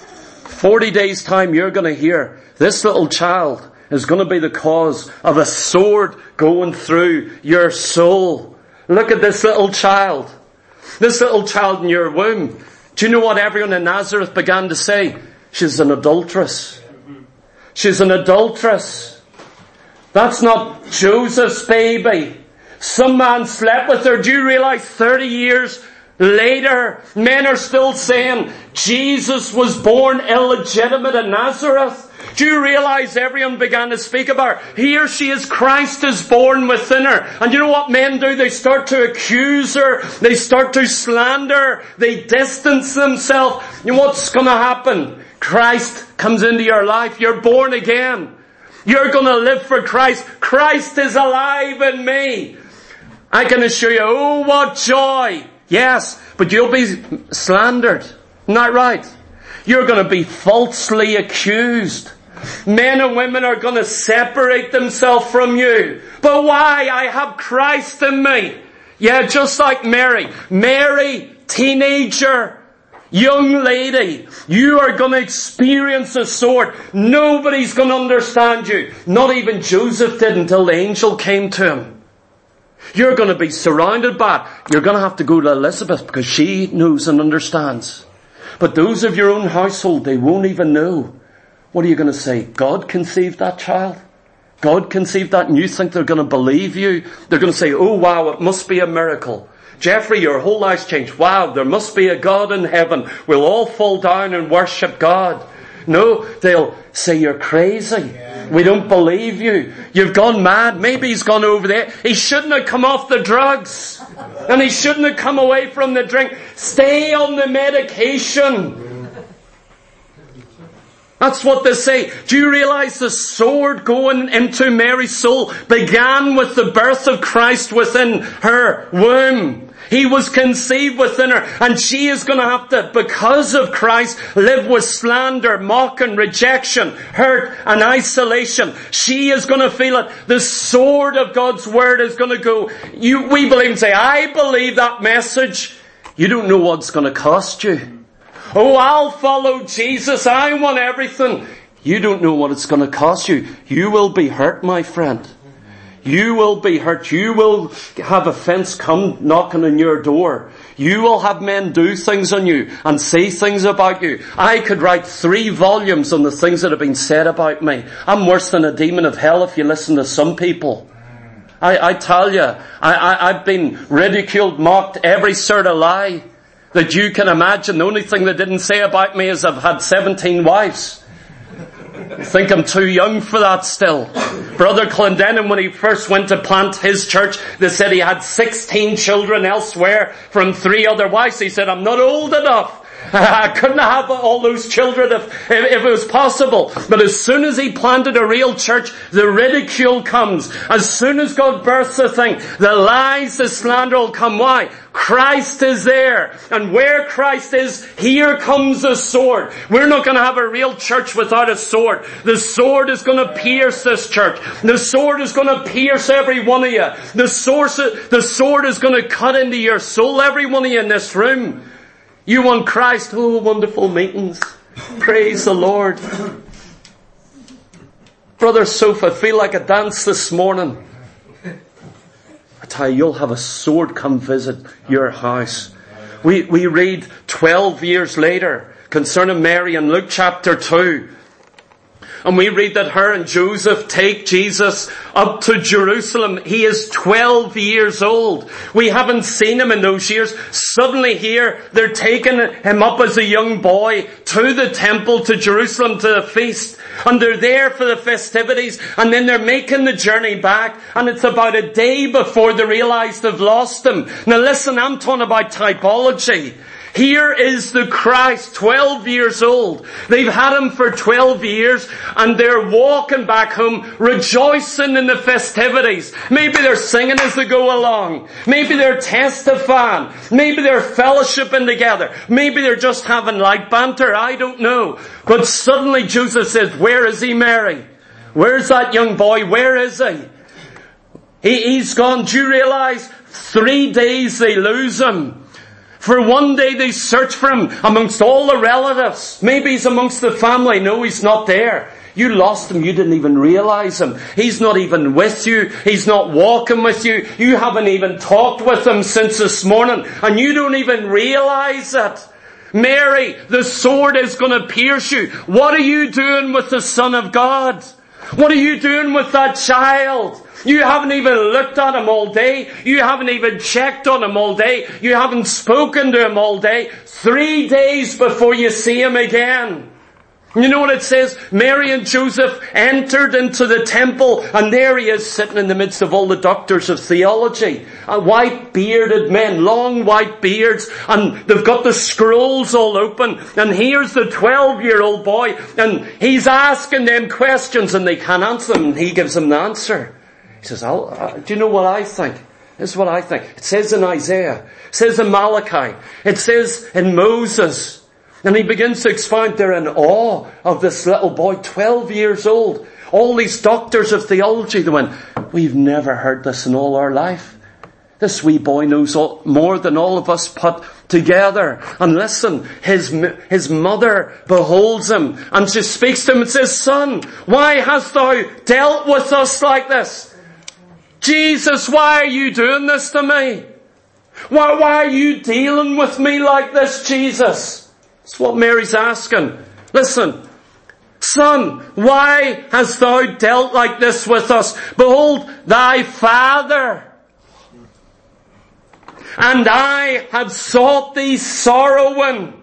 forty days time you're going to hear this little child is going to be the cause of a sword going through your soul. Look at this little child. This little child in your womb. Do you know what everyone in Nazareth began to say? She's an adulteress. She's an adulteress. That's not Joseph's baby. Some man slept with her. Do you realize thirty years later, men are still saying Jesus was born illegitimate in Nazareth? Do you realize everyone began to speak about her? Here she is, Christ is born within her. And you know what men do? They start to accuse her. They start to slander. They distance themselves. You know what's going to happen? Christ comes into your life. You're born again. You're going to live for Christ. Christ is alive in me. I can assure you, oh, what joy. Yes, but you'll be slandered. Isn't that right? You're going to be falsely accused. Men and women are going to separate themselves from you. But why? I have Christ in me. Yeah, just like Mary. Mary, teenager, young lady, you are going to experience a sword. Nobody's going to understand you. Not even Joseph did until the angel came to him. You're going to be surrounded by it. You're going to have to go to Elizabeth because she knows and understands. But those of your own household, they won't even know. What are you going to say? God conceived that child? God conceived that, and you think they're going to believe you? They're going to say, oh wow, it must be a miracle. Jeffrey, your whole life's changed. Wow, there must be a God in heaven. We'll all fall down and worship God. No, they'll say you're crazy. Yeah. We don't believe you. You've gone mad. Maybe he's gone over there. He shouldn't have come off the drugs. And he shouldn't have come away from the drink. Stay on the medication. That's what they say. Do you realize the sword going into Mary's soul began with the birth of Christ within her womb? He was conceived within her, and she is going to have to, because of Christ, live with slander, mocking, rejection, hurt, and isolation. She is going to feel it. The sword of God's word is going to go. You, we believe and say, I believe that message. You don't know what it's going to cost you. Oh, I'll follow Jesus. I want everything. You don't know what it's going to cost you. You will be hurt, my friend. You will be hurt. You will have offence come knocking on your door. You will have men do things on you and say things about you. I could write three volumes on the things that have been said about me. I'm worse than a demon of hell if you listen to some people. I, I tell you, I, I, I've been ridiculed, mocked, every sort of lie that you can imagine. The only thing they didn't say about me is I've had seventeen wives. I think I'm too young for that still. Brother Clendenin, when he first went to plant his church, they said he had sixteen children elsewhere from three other wives. He said, I'm not old enough. I couldn't have all those children if, if, if it was possible. But as soon as he planted a real church, the ridicule comes. As soon as God births a thing, the lies, the slander will come. Why? Christ is there. And where Christ is, here comes the sword. We're not going to have a real church without a sword. The sword is going to pierce this church. The sword is going to pierce every one of you. The sword, the sword is going to cut into your soul, every one of you in this room. You want Christ? Oh, wonderful meetings. Praise the Lord. Brother Soph, I feel like a dance this morning. I tell you, you'll have a sword come visit your house. We, we read twelve years later concerning Mary in Luke chapter two. And we read that her and Joseph take Jesus up to Jerusalem. He is twelve years old. We haven't seen him in those years. Suddenly here, they're taking him up as a young boy to the temple, to Jerusalem, to the feast. And they're there for the festivities. And then they're making the journey back. And it's about a day before they realize they've lost him. Now listen, I'm talking about typology. Here is the Christ, twelve years old. They've had him for twelve years and they're walking back home rejoicing in the festivities. Maybe they're singing as they go along. Maybe they're testifying. Maybe they're fellowshipping together. Maybe they're just having light banter. I don't know. But suddenly Joseph says, where is he, Mary? Where's that young boy? Where is he? he he's gone. Do you realize? Three days they lose him. For one day they search for him amongst all the relatives. Maybe he's amongst the family. No, he's not there. You lost him. You didn't even realize him. He's not even with you. He's not walking with you. You haven't even talked with him since this morning. And you don't even realize it. Mary, the sword is going to pierce you. What are you doing with the Son of God? What are you doing with that child? You haven't even looked at him all day. You haven't even checked on him all day. You haven't spoken to him all day. Three days before you see him again. You know what it says? Mary and Joseph entered into the temple, and there he is sitting in the midst of all the doctors of theology. And white bearded men, long white beards, and they've got the scrolls all open. And here's the twelve year old boy, and he's asking them questions and they can't answer them, and he gives them the answer. He says, I'll, uh, do you know what I think? This is what I think. It says in Isaiah. It says in Malachi. It says in Moses. And he begins to expound. They're in awe of this little boy, twelve years old. All these doctors of theology, they went, we've never heard this in all our life. This wee boy knows all, more than all of us put together. And listen, his, his mother beholds him and she speaks to him and says, son, why hast thou dealt with us like this? Jesus, why are you doing this to me? Why, why are you dealing with me like this, Jesus? That's what Mary's asking. Listen, son, why hast thou dealt like this with us? Behold, thy father and I have sought thee sorrowing.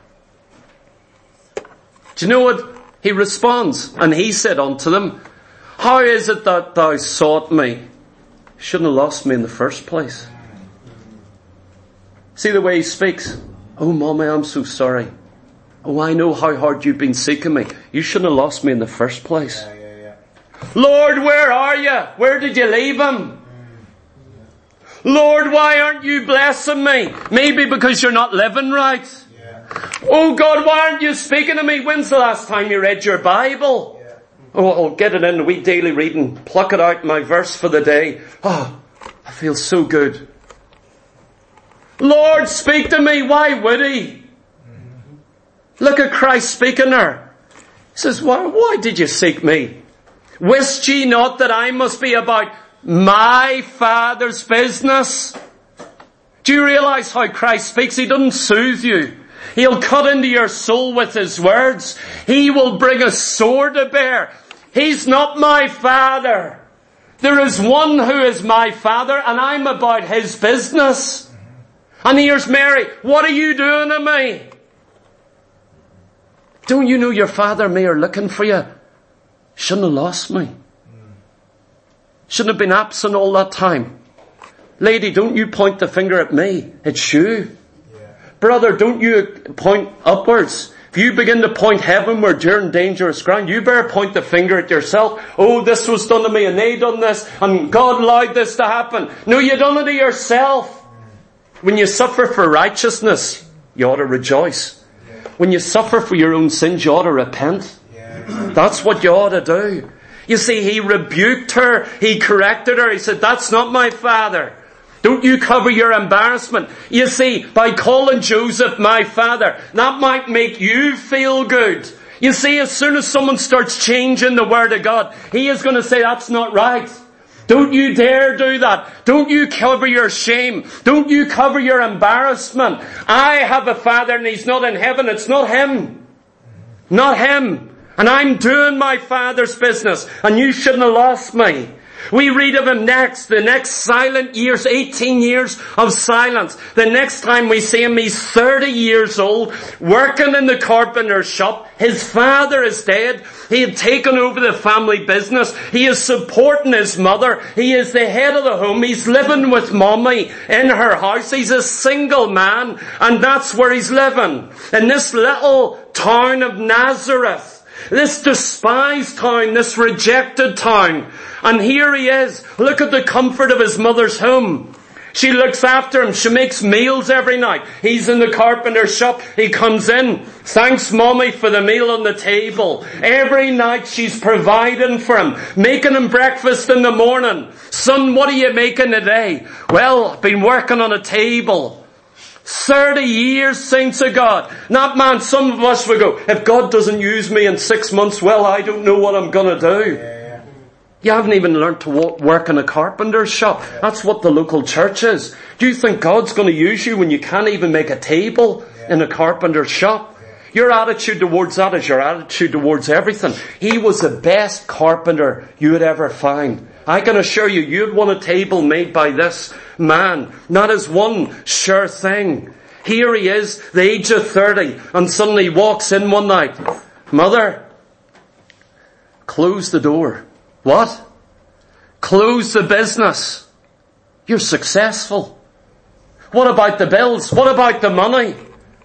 Do you know what he responds? And he said unto them, how is it that thou sought me? Shouldn't have lost me in the first place. See the way he speaks? Oh, Mommy, I'm so sorry. Oh, I know how hard you've been seeking me. You shouldn't have lost me in the first place. Yeah, yeah, yeah. Lord, where are you? Where did you leave him? Lord, why aren't you blessing me? Maybe because you're not living right. Yeah. Oh God, why aren't you speaking to me? When's the last time you read your Bible? Yeah. Oh, I'll get it in the wee daily reading. Pluck it out, my verse for the day. Oh, I feel so good. Lord, speak to me. Why would he? Look at Christ speaking there. He says, why, why did you seek me? Wist ye not that I must be about my Father's business? Do you realize how Christ speaks? He doesn't soothe you. He'll cut into your soul with his words. He will bring a sword to bear. He's not my Father. There is one who is my Father, and I'm about his business. And here's Mary. What are you doing to me? Don't you know your father may are looking for you? Shouldn't have lost me. Shouldn't have been absent all that time. Lady, don't you point the finger at me. It's you. Yeah. brother, don't you point upwards. If you begin to point heavenward, you're in dangerous ground. You better point the finger at yourself. Oh, this was done to me and they done this and God allowed this to happen. No, you done it to yourself. When you suffer for righteousness, you ought to rejoice. When you suffer for your own sins, you ought to repent. That's what you ought to do. You see, he rebuked her. He corrected her. He said, that's not my father. Don't you cover your embarrassment. You see, by calling Joseph my father, that might make you feel good. You see, as soon as someone starts changing the word of God, he is going to say, that's not right. Don't you dare do that. Don't you cover your shame. Don't you cover your embarrassment. I have a father and he's not in heaven. It's not him. Not him. And I'm doing my father's business. And you shouldn't have lost me. We read of him next, the next silent years, eighteen years of silence. The next time we see him, he's thirty years old, working in the carpenter's shop. His father is dead. He had taken over the family business. He is supporting his mother. He is the head of the home. He's living with mommy in her house. He's a single man, and that's where he's living. In this little town of Nazareth. This despised town, this rejected town. And here he is. Look at the comfort of his mother's home. She looks after him. She makes meals every night. He's in the carpenter's shop. He comes in. Thanks mommy for the meal on the table. Every night she's providing for him. Making him breakfast in the morning. Son, what are you making today? Well, I've been working on a table. Thirty years, saints of God. Not man, some of us would go, if God doesn't use me in six months, well, I don't know what I'm going to do. Yeah. You haven't even learned to work in a carpenter's shop. Yeah. That's what the local church is. Do you think God's going to use you when you can't even make a table yeah. in a carpenter's shop? Yeah. Your attitude towards that is your attitude towards everything. He was the best carpenter you would ever find. I can assure you, you'd want a table made by this man. Not as one sure thing. Here he is, the age of thirty, and suddenly walks in one night. Mother, close the door. What? Close the business. You're successful. What about the bills? What about the money?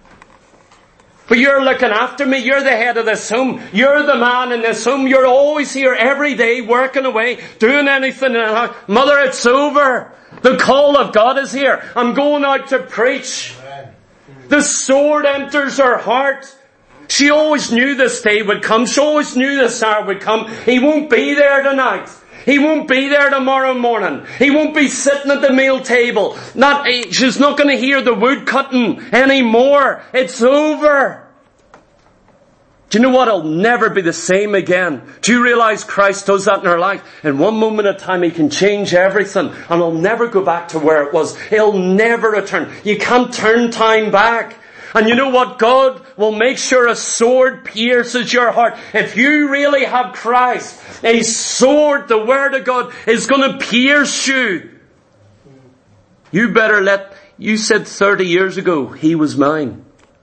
But you're looking after me. You're the head of this home. You're the man in this home. You're always here every day working away, doing anything. Mother, it's over. The call of God is here. I'm going out to preach. The sword enters her heart. She always knew this day would come. She always knew this hour would come. He won't be there tonight. He won't be there tomorrow morning. He won't be sitting at the meal table. Not, she's not going to hear the wood cutting anymore. It's over. Do you know what? It'll never be the same again. Do you realize Christ does that in our life? In one moment of time, He can change everything. And it'll never go back to where it was. It'll never return. You can't turn time back. And you know what? God will make sure a sword pierces your heart. If you really have Christ, a sword, the Word of God, is going to pierce you. You better let, you said thirty years ago, He was mine.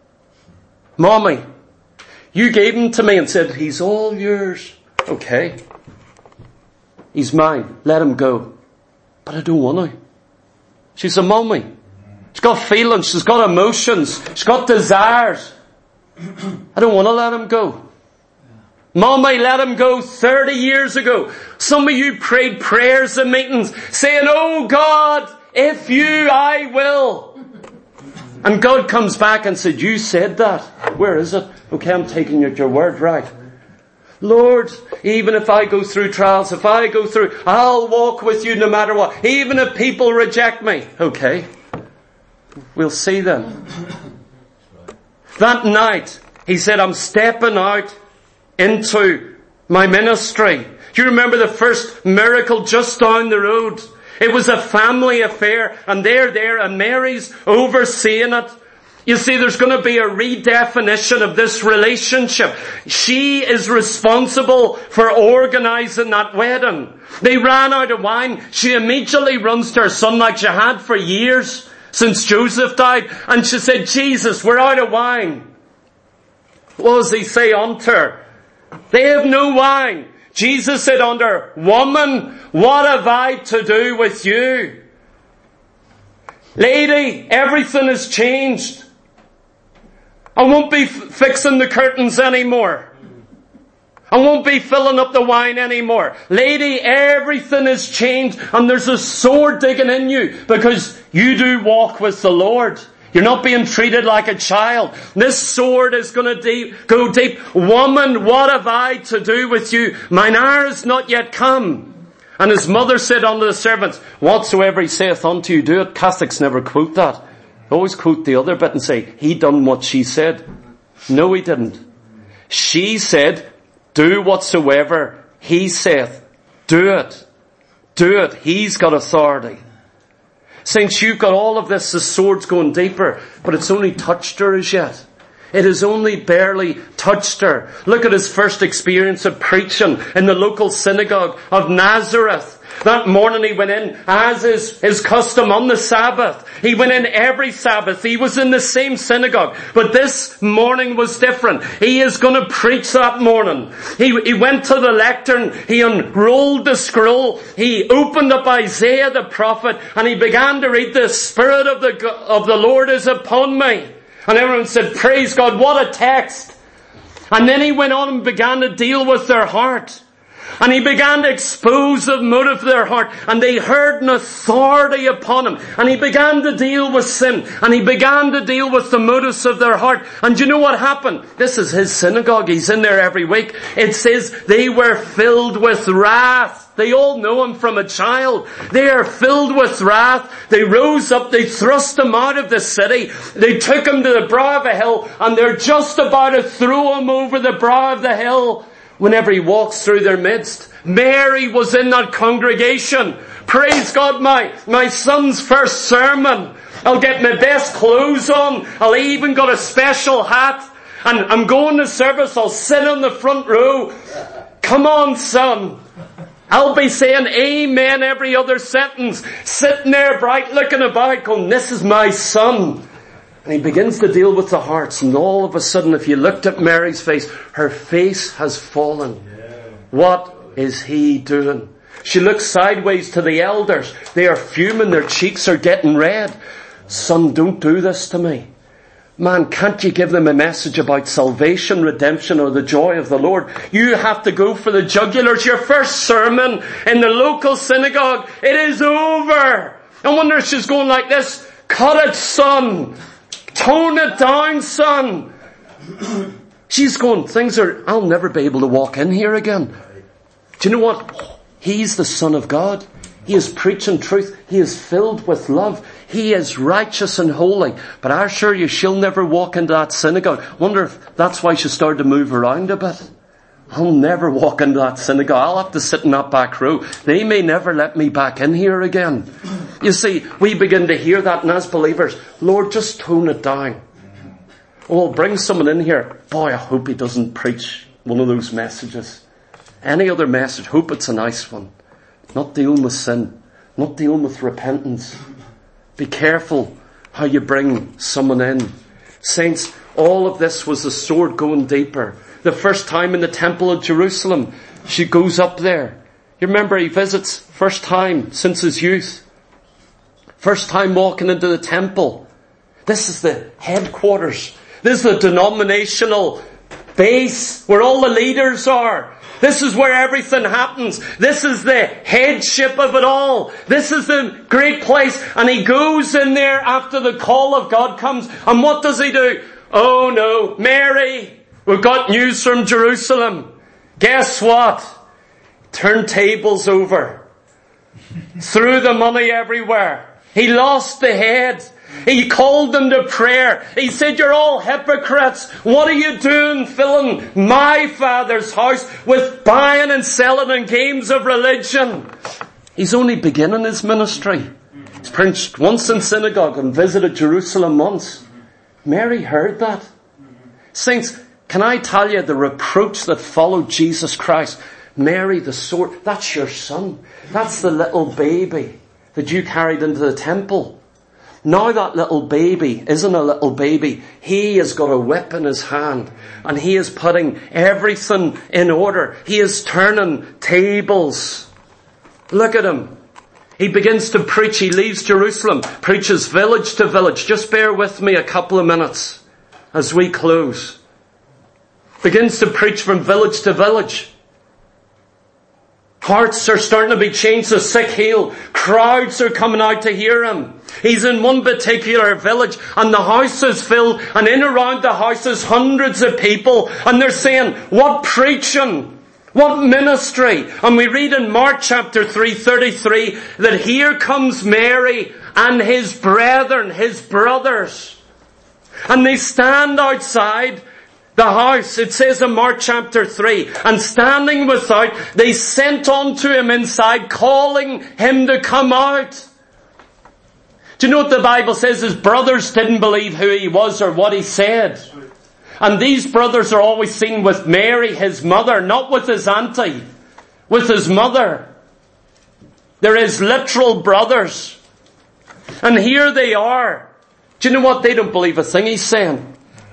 Mommy, you gave Him to me and said, He's all yours. Okay. He's mine. Let Him go. But I don't want to. She's a mommy. She's got feelings. She's got emotions. She's got desires. I don't want to let Him go. Mommy let Him go thirty years ago. Some of you prayed prayers in meetings saying, oh God, if you, I will. And God comes back and said, you said that. Where is it? Okay, I'm taking you at your word, right. Lord, even if I go through trials, if I go through, I'll walk with you no matter what. Even if people reject me. Okay. We'll see then. That night, he said, I'm stepping out into my ministry. Do you remember the first miracle just down the road? It was a family affair, and they're there, and Mary's overseeing it. You see, there's going to be a redefinition of this relationship. She is responsible for organising that wedding. They ran out of wine. She immediately runs to her son like she had for years since Joseph died. And she said, Jesus, we're out of wine. What does he say unto her? They have no wine. Jesus said unto her, woman, what have I to do with you? Lady, everything has changed. I won't be f- fixing the curtains anymore. I won't be filling up the wine anymore. Lady, everything has changed and there's a sword digging in you because you do walk with the Lord. You're not being treated like a child. This sword is going to deep, go deep. Woman, what have I to do with you? Mine hour is not yet come. And his mother said unto the servants, whatsoever he saith unto you, do it. Catholics never quote that. They always quote the other bit and say, he done what she said. No, he didn't. She said, do whatsoever he saith. Do it. Do it. He's got authority. Saints, you've got all of this, the sword's going deeper, but it's only touched her as yet. It has only barely touched her. Look at his first experience of preaching in the local synagogue of Nazareth. That morning he went in, as is his custom on the Sabbath. He went in every Sabbath. He was in the same synagogue. But this morning was different. He is going to preach that morning. He, he went to the lectern. He unrolled the scroll. He opened up Isaiah the prophet. And he began to read, the Spirit of the, of the Lord is upon me. And everyone said, praise God, what a text. And then he went on and began to deal with their heart. And he began to expose the motive of their heart. And they heard an authority upon him. And he began to deal with sin. And he began to deal with the motives of their heart. And you know what happened? This is his synagogue. He's in there every week. It says they were filled with wrath. They all know him from a child. They are filled with wrath. They rose up. They thrust him out of the city. They took him to the brow of a hill. And they're just about to throw him over the brow of the hill. Whenever he walks through their midst, Mary was in that congregation. Praise God, my, my son's first sermon. I'll get my best clothes on. I'll even got a special hat. And I'm going to service. I'll sit on the front row. Come on, son. I'll be saying amen every other sentence. Sitting there bright looking about going, this is my son. And he begins to deal with the hearts. And all of a sudden, if you looked at Mary's face, her face has fallen. Yeah. What is he doing? She looks sideways to the elders. They are fuming. Their cheeks are getting red. Son, don't do this to me. Man, can't you give them a message about salvation, redemption, or the joy of the Lord? You have to go for the jugulars. Your first sermon in the local synagogue, it is over. I wonder if she's going like this. Cut it, son. Tone it down, son. She's going, things are, I'll never be able to walk in here again. Do you know what? He's the Son of God. He is preaching truth. He is filled with love. He is righteous and holy. But I assure you, she'll never walk into that synagogue. Wonder if that's why she started to move around a bit. I'll never walk into that synagogue. I'll have to sit in that back row. They may never let me back in here again. You see, we begin to hear that, and as believers, Lord, just tone it down. Oh, bring someone in here. Boy, I hope he doesn't preach one of those messages. Any other message, hope it's a nice one. Not dealing with sin. Not dealing with repentance. Be careful how you bring someone in. Saints, all of this was the sword going deeper. The first time in the temple of Jerusalem, she goes up there. You remember he visits, first time since his youth. First time walking into the temple. This is the headquarters. This is the denominational base where all the leaders are. This is where everything happens. This is the headship of it all. This is the great place. And he goes in there after the call of God comes. And what does he do? Oh no, Mary, we've got news from Jerusalem. Guess what? Turned tables over. Threw the money everywhere. He lost the head. He called them to prayer. He said, you're all hypocrites. What are you doing filling my Father's house with buying and selling and games of religion? He's only beginning his ministry. He's preached once in synagogue and visited Jerusalem once. Mary heard that. Saints, can I tell you the reproach that followed Jesus Christ? Mary, the sword, that's your son. That's the little baby that you carried into the temple. Now that little baby isn't a little baby. He has got a whip in his hand and he is putting everything in order. He is turning tables. Look at him. He begins to preach. He leaves Jerusalem, preaches village to village. Just bear with me a couple of minutes as we close. Begins to preach from village to village. Hearts are starting to be changed, the sick healed. Crowds are coming out to hear him. He's in one particular village and the house is filled, and in around the house is hundreds of people, and they're saying, what preaching? What ministry? And we read in Mark chapter three thirty-three that here comes Mary and his brethren, his brothers. And they stand outside the house. It says in Mark chapter three, and standing without, they sent unto him inside, calling him to come out. Do you know what the Bible says? His brothers didn't believe who he was or what he said. And these brothers are always seen with Mary, his mother, not with his auntie, with his mother. They're his literal brothers. And here they are. Do you know what? They don't believe a thing he's saying.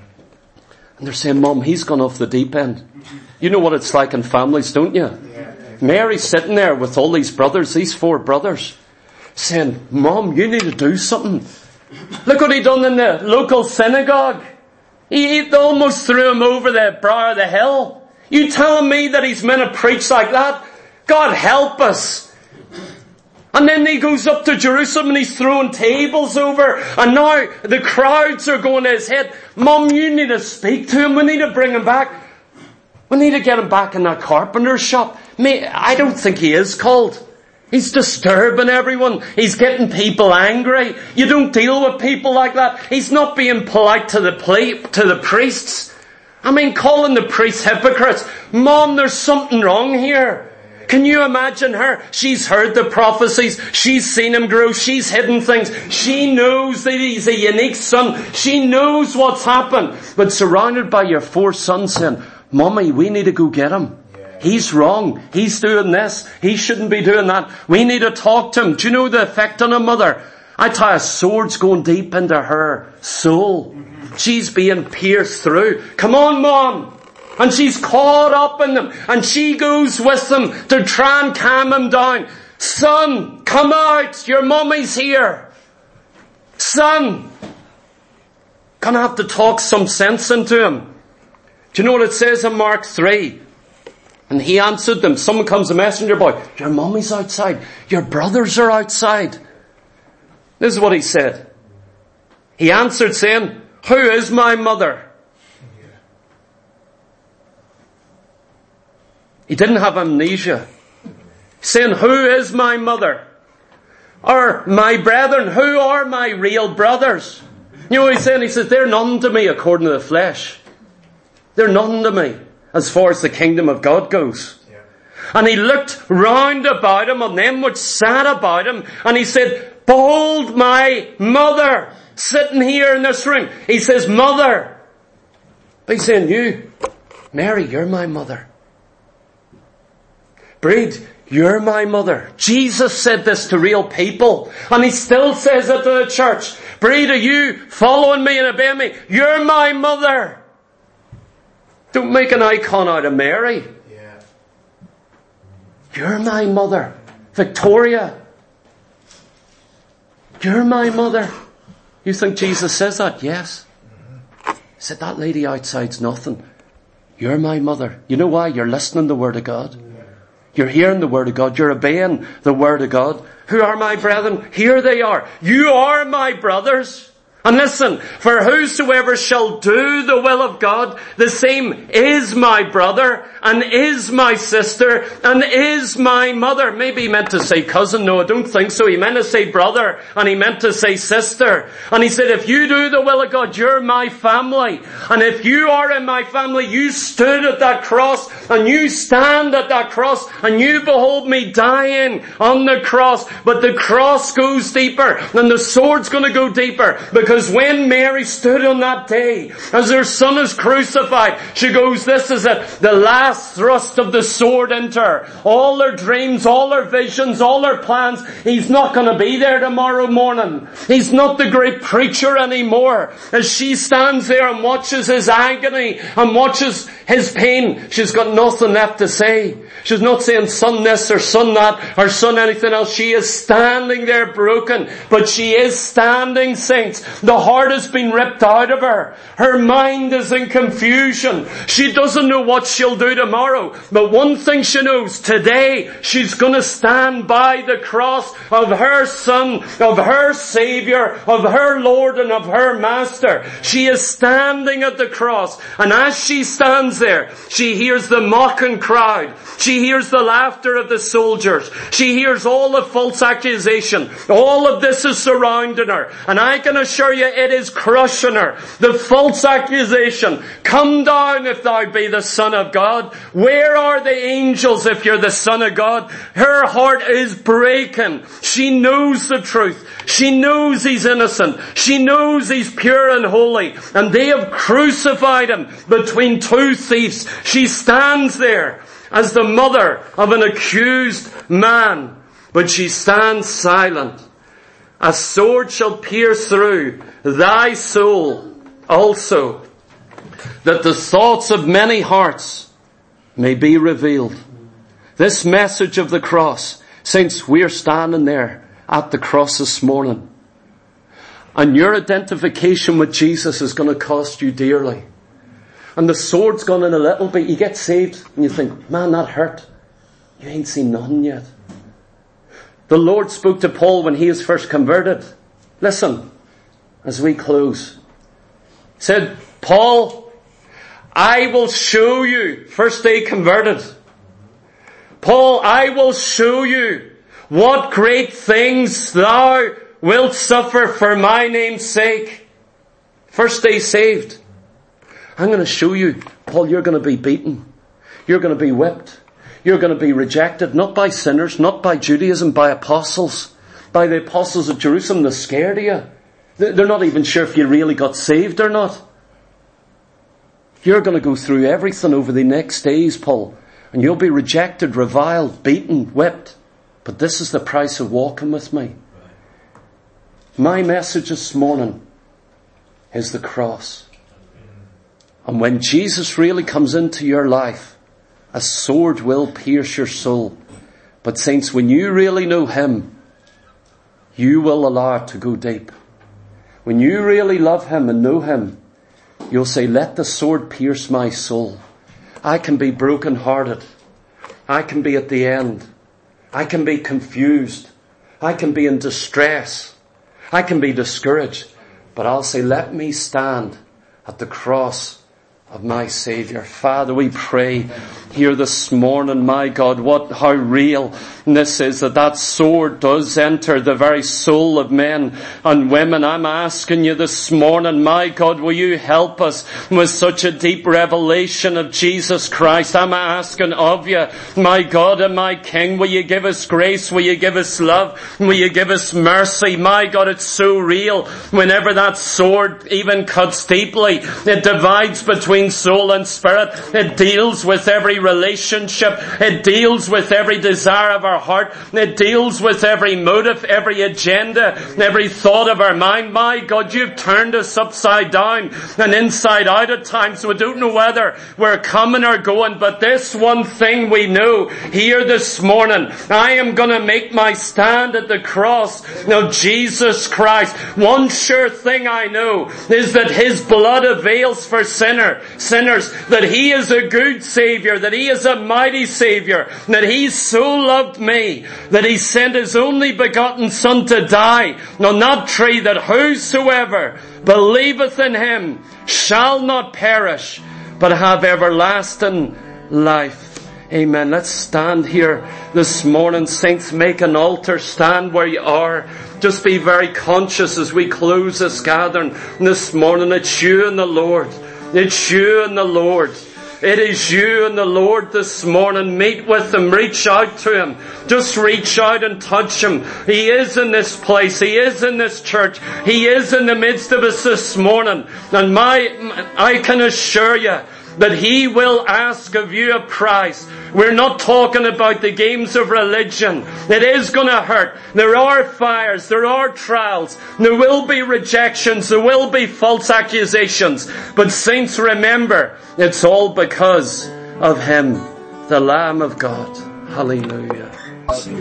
And they're saying, Mom, he's gone off the deep end. You know what it's like in families, don't you? Mary's sitting there with all these brothers, these four brothers, saying, Mom, you need to do something. Look what he done in the local synagogue. He, he almost threw him over the brow of the hill. You telling me that he's meant to preach like that? God help us. And then he goes up to Jerusalem and he's throwing tables over. And now the crowds are going to his head. Mum, you need to speak to him. We need to bring him back. We need to get him back in that carpenter's shop. May, I don't think he is called. He's disturbing everyone. He's getting people angry. You don't deal with people like that. He's not being polite to the ple- to the priests. I mean, calling the priests hypocrites. Mom, there's something wrong here. Can you imagine her? She's heard the prophecies. She's seen him grow. She's hidden things. She knows that he's a unique son. She knows what's happened. But surrounded by your four sons saying, Mommy, we need to go get him. He's wrong. He's doing this. He shouldn't be doing that. We need to talk to him. Do you know the effect on a mother? I tell you, a sword's going deep into her soul. She's being pierced through. Come on, Mom. And she's caught up in them. And she goes with them to try and calm him down. Son, come out. Your mummy's here. Son. Gonna have to talk some sense into him. Do you know what it says in Mark three? And he answered them. Someone comes, a messenger boy. Your mummy's outside. Your brothers are outside. This is what he said. He answered saying, who is my mother? He didn't have amnesia. Saying, who is my mother? Or my brethren, who are my real brothers? You know what he's saying? He says, they're none to me according to the flesh. They're none to me as far as the kingdom of God goes. Yeah. And he looked round about him on them which sat about him, and he said, behold my mother sitting here in this room. He says, mother. But he's saying, you, Mary, you're my mother. Breed, you're my mother. Jesus said this to real people. And he still says it to the church. Breed, are you following me and obeying me? You're my mother. Don't make an icon out of Mary. Yeah. You're my mother. Victoria. You're my mother. You think Jesus says that? Yes. He said, that lady outside's nothing. You're my mother. You know why? You're listening to the Word of God. You're hearing the Word of God. You're obeying the Word of God. Who are my brethren? Here they are. You are my brothers. And listen, for whosoever shall do the will of God, the same is my brother, and is my sister, and is my mother. Maybe he meant to say cousin. No, I don't think so. He meant to say brother, and he meant to say sister. And he said, if you do the will of God, you're my family. And if you are in my family, you stood at that cross, and you stand at that cross, and you behold me dying on the cross. But the cross goes deeper, and the sword's going to go deeper, because Because when Mary stood on that day, as her son is crucified, she goes, this is it, the last thrust of the sword into her. All her dreams, all her visions, all her plans, he's not going to be there tomorrow morning. He's not the great preacher anymore. As she stands there and watches his agony and watches his pain, she's got nothing left to say. She's not saying son this or son that or son anything else. She is standing there broken, but she is standing, saints, The heart has been ripped out of her. Her mind is in confusion. She doesn't know what she'll do tomorrow. But one thing she knows, today she's going to stand by the cross of her Son, of her Savior, of her Lord and of her Master. She is standing at the cross. And as she stands there, she hears the mocking crowd. She hears the laughter of the soldiers. She hears all the false accusation. All of this is surrounding her. And I can assure you it is crushing her. The false accusation. Come down if thou be the Son of God. Where are the angels if you're the Son of God? Her heart is breaking. She knows the truth. She knows he's innocent. She knows he's pure and holy. And they have crucified him between two thieves. She stands there as the mother of an accused man. But she stands silent. A sword shall pierce through thy soul also, that the thoughts of many hearts may be revealed. This message of the cross, saints, we're standing there at the cross this morning. And your identification with Jesus is going to cost you dearly. And the sword's gone in a little bit. You get saved and you think, man, that hurt. You ain't seen nothing yet. The Lord spoke to Paul when he was first converted. Listen, as we close. He said, Paul, I will show you, first day converted. Paul, I will show you what great things thou wilt suffer for my name's sake. First day saved. I'm going to show you, Paul, you're going to be beaten. You're going to be whipped. You're going to be rejected, not by sinners, not by Judaism, by apostles. By the apostles of Jerusalem, they're scared of you. They're not even sure if you really got saved or not. You're going to go through everything over the next days, Paul. And you'll be rejected, reviled, beaten, whipped. But this is the price of walking with me. My message this morning is the cross. And when Jesus really comes into your life, a sword will pierce your soul. But saints, when you really know Him, you will allow it to go deep. When you really love Him and know Him, you'll say, let the sword pierce my soul. I can be broken-hearted. I can be at the end. I can be confused. I can be in distress. I can be discouraged. But I'll say, let me stand at the cross of my Saviour. Father, we pray here this morning, my God, what, how real this is, that that sword does enter the very soul of men and women. I'm asking you this morning, my God, will you help us with such a deep revelation of Jesus Christ? I'm asking of you, my God and my King, will you give us grace? Will you give us love? Will you give us mercy? My God, it's so real. Whenever that sword even cuts deeply, it divides between soul and spirit. It deals with every relationship. It deals with every desire of our heart. It deals with every motive, every agenda, every thought of our mind. My God, you've turned us upside down and inside out at times. We don't know whether we're coming or going, but this one thing we know here this morning, I am going to make my stand at the cross of Jesus Christ. One sure thing I know is that His blood avails for sinner, sinners, that He is a good Saviour, that He is a mighty Saviour, that He so loved me that He sent His only begotten Son to die on that tree, that whosoever believeth in Him shall not perish but have everlasting life. Amen. Let's stand here this morning. Saints, make an altar. Stand where you are. Just be very conscious as we close this gathering this morning. It's you and the Lord. It's you and the Lord. It is you and the Lord this morning. Meet with Him. Reach out to Him. Just reach out and touch Him. He is in this place. He is in this church. He is in the midst of us this morning. And my, I can assure you that He will ask of you a price. We're not talking about the games of religion. It is going to hurt. There are fires. There are trials. There will be rejections. There will be false accusations. But saints, remember, it's all because of Him, the Lamb of God. Hallelujah.